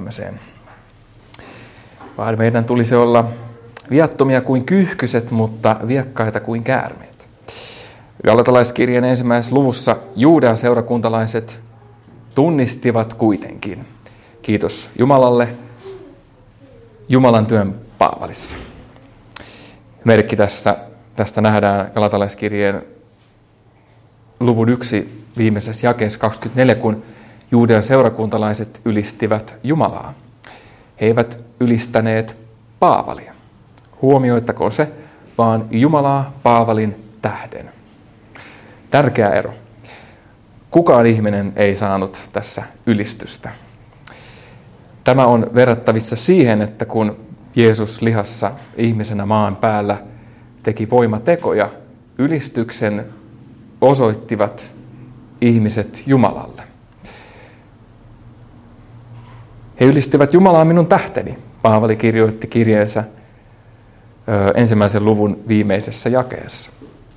vaan meidän tulisi olla viattomia kuin kyyhkyset, mutta viekkaita kuin käärmeet. Galatalaiskirjeen 1. luvussa Juudean seurakuntalaiset tunnistivat kuitenkin, kiitos Jumalalle, Jumalan työn Paavalissa. Merkki tästä nähdään Galatalaiskirjeen luvun 1 viimeisessä jakeessa 24, kun Juudean seurakuntalaiset ylistivät Jumalaa. He eivät ylistäneet Paavalia. Huomioittakoon se, vaan Jumalaa Paavalin tähden. Tärkeä ero. Kukaan ihminen ei saanut tässä ylistystä. Tämä on verrattavissa siihen, että kun Jeesus lihassa ihmisenä maan päällä teki voimatekoja, ylistyksen osoittivat ihmiset Jumalalle. He ylistivät Jumalaa minun tähteni, Paavali kirjoitti kirjeensä 1. luvun viimeisessä jakeessa.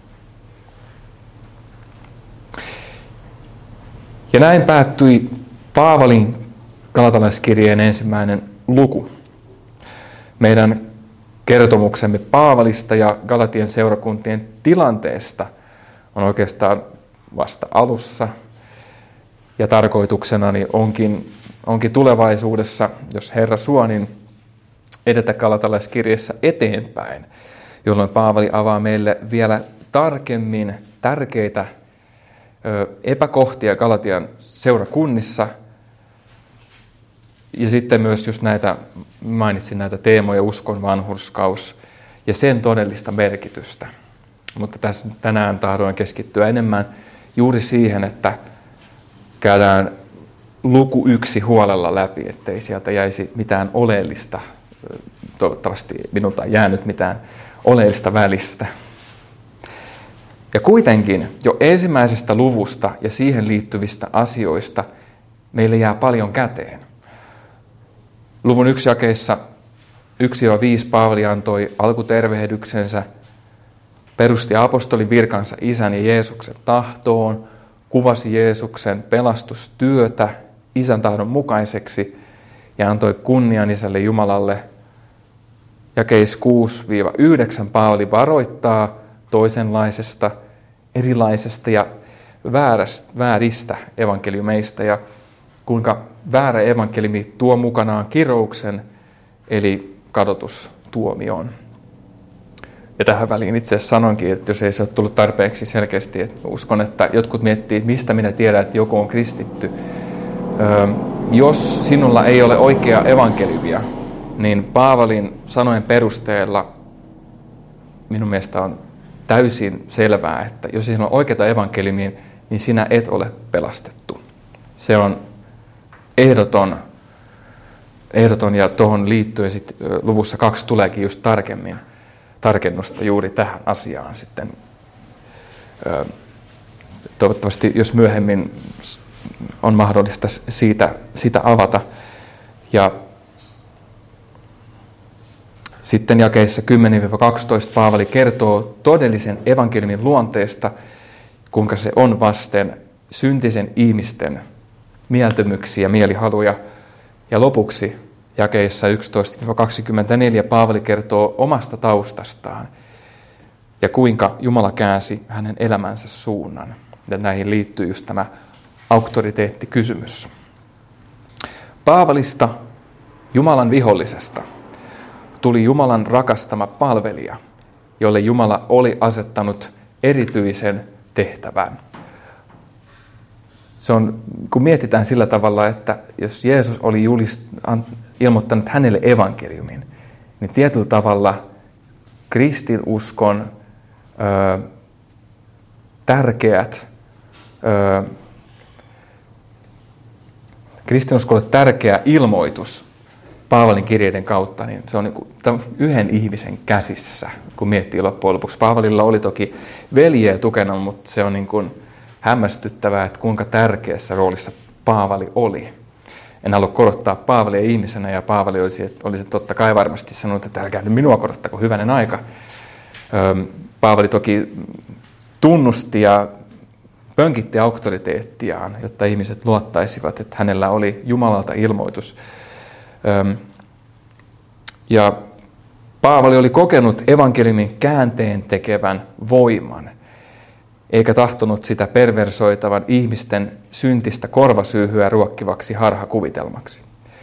Ja näin päättyi Paavalin Galatalaiskirjeen 1. luku. Meidän kertomuksemme Paavalista ja Galatien seurakuntien tilanteesta on oikeastaan vasta alussa. Ja tarkoituksenani onkin tulevaisuudessa, jos Herra suo, niin edetä Galatalaiskirjassa eteenpäin, jolloin Paavali avaa meille vielä tarkemmin tärkeitä epäkohtia Galatian seurakunnissa. Ja sitten myös just mainitsin näitä teemoja, uskon vanhurskaus ja sen todellista merkitystä. Mutta tässä tänään tahdoin keskittyä enemmän juuri siihen, että käydään luku 1 huolella läpi, ettei sieltä jäisi mitään oleellista, toivottavasti minulta ei jäänyt mitään oleellista välistä. Ja kuitenkin jo ensimmäisestä luvusta ja siihen liittyvistä asioista meille jää paljon käteen. Luvun 1 jakeissa 1-5 Paavali antoi alkutervehdyksensä, perusti apostolin virkansa Isän ja Jeesuksen tahtoon, kuvasi Jeesuksen pelastustyötä Isän tahdon mukaiseksi ja antoi kunnian Isälle Jumalalle. Jakeis 6-9 Paavali varoittaa toisenlaisesta, erilaisesta ja vääristä evankeliumeista ja kuinka väärä evankeliumi tuo mukanaan kirouksen eli kadotustuomioon. Ja tähän väliin itse asiassa sanoinkin, että jos ei se ole tullut tarpeeksi selkeästi, että uskon, että jotkut miettii, mistä minä tiedän, että joku on kristitty. Jos sinulla ei ole oikeaa evankeliumia, niin Paavalin sanojen perusteella minun mielestä on täysin selvää, että jos sinulla on oikeaa evankeliumia, niin sinä et ole pelastettu. Se on ehdoton ja tuohon liittyen sitten luvussa 2 tuleekin just tarkennusta juuri tähän asiaan sitten. Toivottavasti, jos myöhemmin on mahdollista sitä avata. Ja sitten jakeissa 10-12 Paavali kertoo todellisen evankeliumin luonteesta, kuinka se on vasten syntisen ihmisten mieltymyksiä, mielihaluja. Ja lopuksi jakeissa 11-24 Paavali kertoo omasta taustastaan ja kuinka Jumala käänsi hänen elämänsä suunnan. Ja näihin liittyy just tämä auktoriteettikysymys. Paavalista, Jumalan vihollisesta, tuli Jumalan rakastama palvelija, jolle Jumala oli asettanut erityisen tehtävän. Se on, kun mietitään sillä tavalla, että jos Jeesus oli ilmoittanut hänelle evankeliumin, niin tietyllä tavalla kristinuskon tärkeät, kristinuskolle tärkeä ilmoitus Paavalin kirjeiden kautta, niin se on niin kuin yhden ihmisen käsissä, kun miettii loppujen lopuksi. Paavalilla oli toki veljeä tukena, mutta se on niin kuin hämmästyttävää, että kuinka tärkeässä roolissa Paavali oli. En halua korottaa Paavalia ihmisenä, ja Paavali olisi totta kai varmasti sanonut, että älkää nyt minua korottako, hyvänen aika. Paavali toki tunnusti ja pönkitti auktoriteettiaan, jotta ihmiset luottaisivat, että hänellä oli Jumalalta ilmoitus. Ja Paavali oli kokenut evankeliumin käänteen tekevän voiman, eikä tahtonut sitä perversoitavan ihmisten syntistä korvasyyhyä ruokkivaksi harhakuvitelmaksi.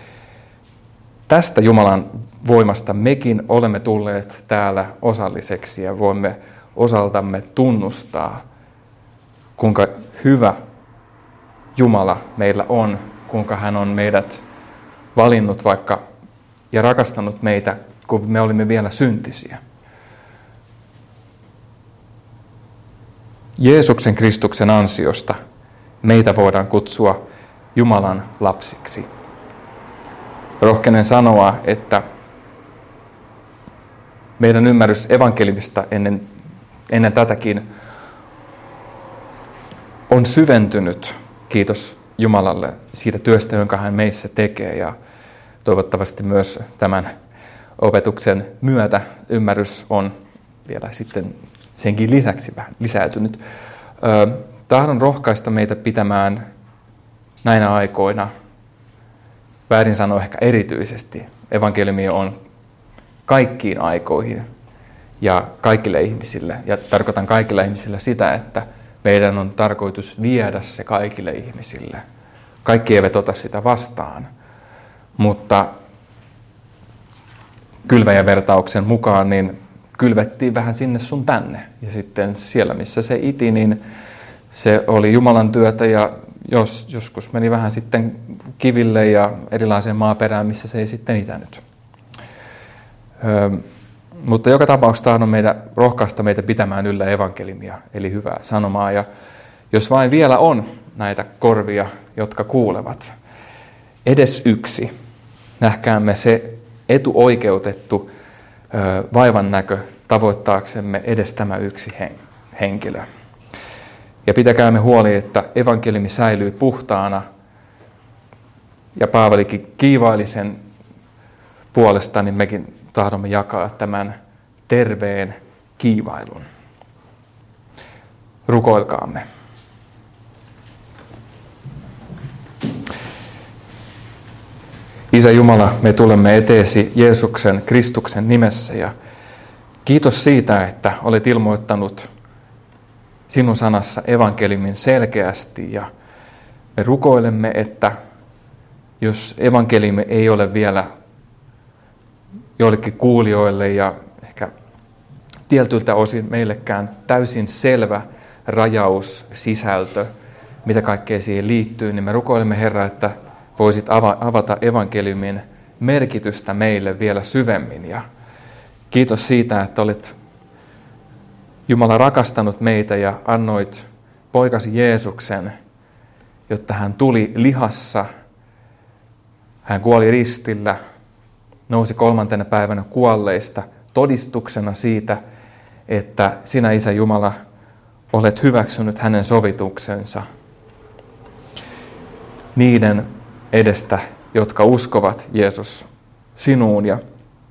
Tästä Jumalan voimasta mekin olemme tulleet täällä osalliseksi ja voimme osaltamme tunnustaa, kuinka hyvä Jumala meillä on, kuinka hän on meidät valinnut ja rakastanut meitä, kun me olimme vielä syntisiä. Jeesuksen Kristuksen ansiosta meitä voidaan kutsua Jumalan lapsiksi. Rohkenen sanoa, että meidän ymmärrys evankeliumista ennen tätäkin on syventynyt, kiitos Jumalalle, siitä työstä, jonka hän meissä tekee. Ja toivottavasti myös tämän opetuksen myötä ymmärrys on vielä sitten senkin lisäksi vähän lisääntynyt. Tahdon rohkaista meitä pitämään näinä aikoina, väärin sanoa ehkä erityisesti, evankeliumi on kaikkiin aikoihin ja kaikille ihmisille. Ja tarkoitan kaikille ihmisille sitä, että meidän on tarkoitus viedä se kaikille ihmisille. Kaikki eivät ota sitä vastaan, mutta kylväjävertauksen mukaan niin kylvettiin vähän sinne sun tänne. Ja sitten siellä, missä se iti, niin se oli Jumalan työtä, ja joskus meni vähän sitten kiville ja erilaiseen maaperään, missä se ei sitten itänyt. Mutta joka tapauksessa tahdon rohkaista meitä pitämään yllä evankeliumia, eli hyvää sanomaa. Ja jos vain vielä on näitä korvia, jotka kuulevat, edes yksi, nähkäämme se etuoikeutettu vaivan näkö tavoittaaksemme edes tämä yksi henkilö. Ja pitäkäämme huoli, että evankeliumi säilyy puhtaana, ja Paavalikin kiivaili sen puolesta, niin mekin tahdomme jakaa tämän terveen kiivailun. Rukoilkaamme. Isä Jumala, me tulemme eteesi Jeesuksen Kristuksen nimessä, ja kiitos siitä, että olet ilmoittanut sinun sanassa evankeliumin selkeästi, ja me rukoilemme, että jos evankeliumi ei ole vielä joillekin kuulijoille ja ehkä tietyiltä osin meillekään täysin selvä rajaus, sisältö, mitä kaikkea siihen liittyy, niin me rukoilemme, Herra, että voisit avata evankeliumin merkitystä meille vielä syvemmin. Ja kiitos siitä, että olet Jumala rakastanut meitä ja annoit poikasi Jeesuksen, jotta hän tuli lihassa. Hän kuoli ristillä, nousi 3. päivänä kuolleista todistuksena siitä, että sinä, Isä Jumala, olet hyväksynyt hänen sovituksensa niiden edestä, jotka uskovat, Jeesus, sinuun. Ja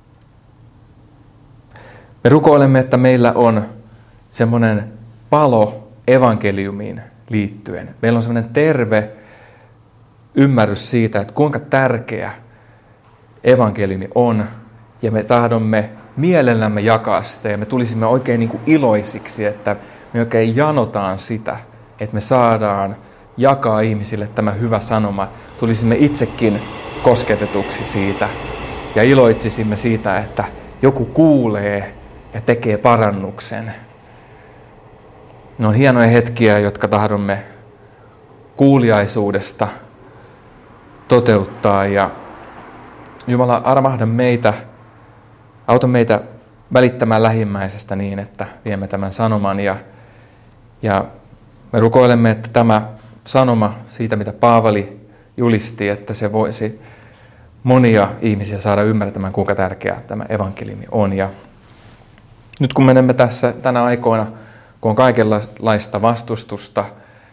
me rukoilemme, että meillä on semmoinen palo evankeliumiin liittyen. Meillä on semmoinen terve ymmärrys siitä, että kuinka tärkeä evankeliumi on, ja me tahdomme mielellämme jakaa sitä, ja me tulisimme oikein niin kuin iloisiksi, että me oikein janotaan sitä, että me saadaan jakaa ihmisille tämä hyvä sanoma. Tulisimme itsekin kosketetuksi siitä, ja iloitsisimme siitä, että joku kuulee ja tekee parannuksen. Ne on hienoja hetkiä, jotka tahdomme kuuliaisuudesta toteuttaa, ja Jumala, armahda meitä, auta meitä välittämään lähimmäisestä niin, että viemme tämän sanoman, ja Me rukoilemme, että tämä sanoma siitä, mitä Paavali julisti, että se voisi monia ihmisiä saada ymmärtämään, kuinka tärkeä tämä evankeliumi on. Ja nyt kun menemme tässä tänä aikoina, kun on kaikenlaista vastustusta,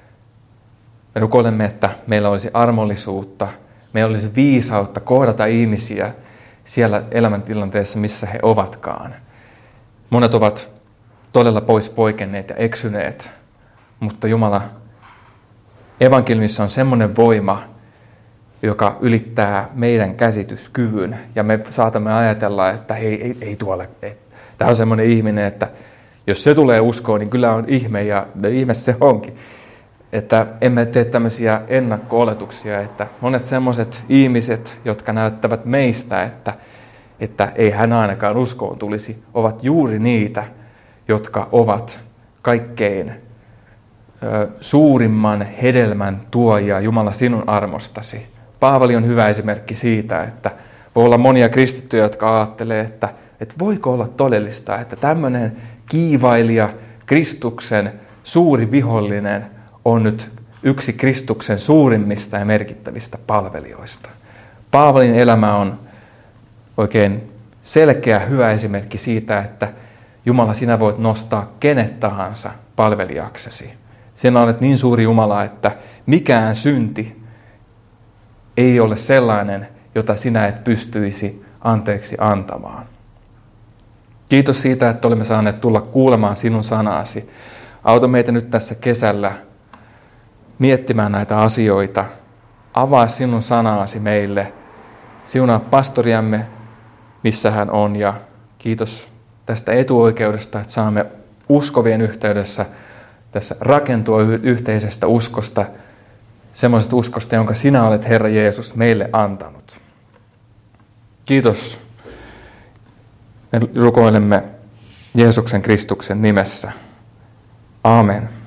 me rukoilemme, että meillä olisi armollisuutta, meillä olisi viisautta kohdata ihmisiä siellä elämäntilanteessa, missä he ovatkaan. Monet ovat todella pois poikenneet ja eksyneet, mutta Jumala, evankeliumissa on semmoinen voima, joka ylittää meidän käsityskyvyn. Ja me saatamme ajatella, että ei tuolla. Tämä on semmoinen ihminen, että jos se tulee uskoon, niin kyllä on ihme, ja ihme se onkin. Että emme tee tämmöisiä ennakko-oletuksia, että monet semmoiset ihmiset, jotka näyttävät meistä, että ei hän ainakaan uskoon tulisi, ovat juuri niitä, jotka ovat kaikkein suurimman hedelmän tuojia Jumala sinun armostasi. Paavali on hyvä esimerkki siitä, että voi olla monia kristittyjä, jotka ajattelee, että voiko olla todellista, että tämmöinen kiivailija, Kristuksen suuri vihollinen on nyt yksi Kristuksen suurimmista ja merkittävistä palvelijoista. Paavalin elämä on oikein selkeä, hyvä esimerkki siitä, että Jumala, sinä voit nostaa kenet tahansa palvelijaksesi. Sinä olet niin suuri Jumala, että mikään synti ei ole sellainen, jota sinä et pystyisi anteeksi antamaan. Kiitos siitä, että olemme saaneet tulla kuulemaan sinun sanasi. Auta meitä nyt tässä kesällä miettimään näitä asioita. Avaa sinun sanasi meille. Siunaa pastoriamme, missä hän on. Ja kiitos tästä etuoikeudesta, että saamme uskovien yhteydessä tässä rakentua yhteisestä uskosta, semmoisesta uskosta, jonka sinä olet, Herra Jeesus, meille antanut. Kiitos. Me rukoilemme Jeesuksen Kristuksen nimessä. Aamen.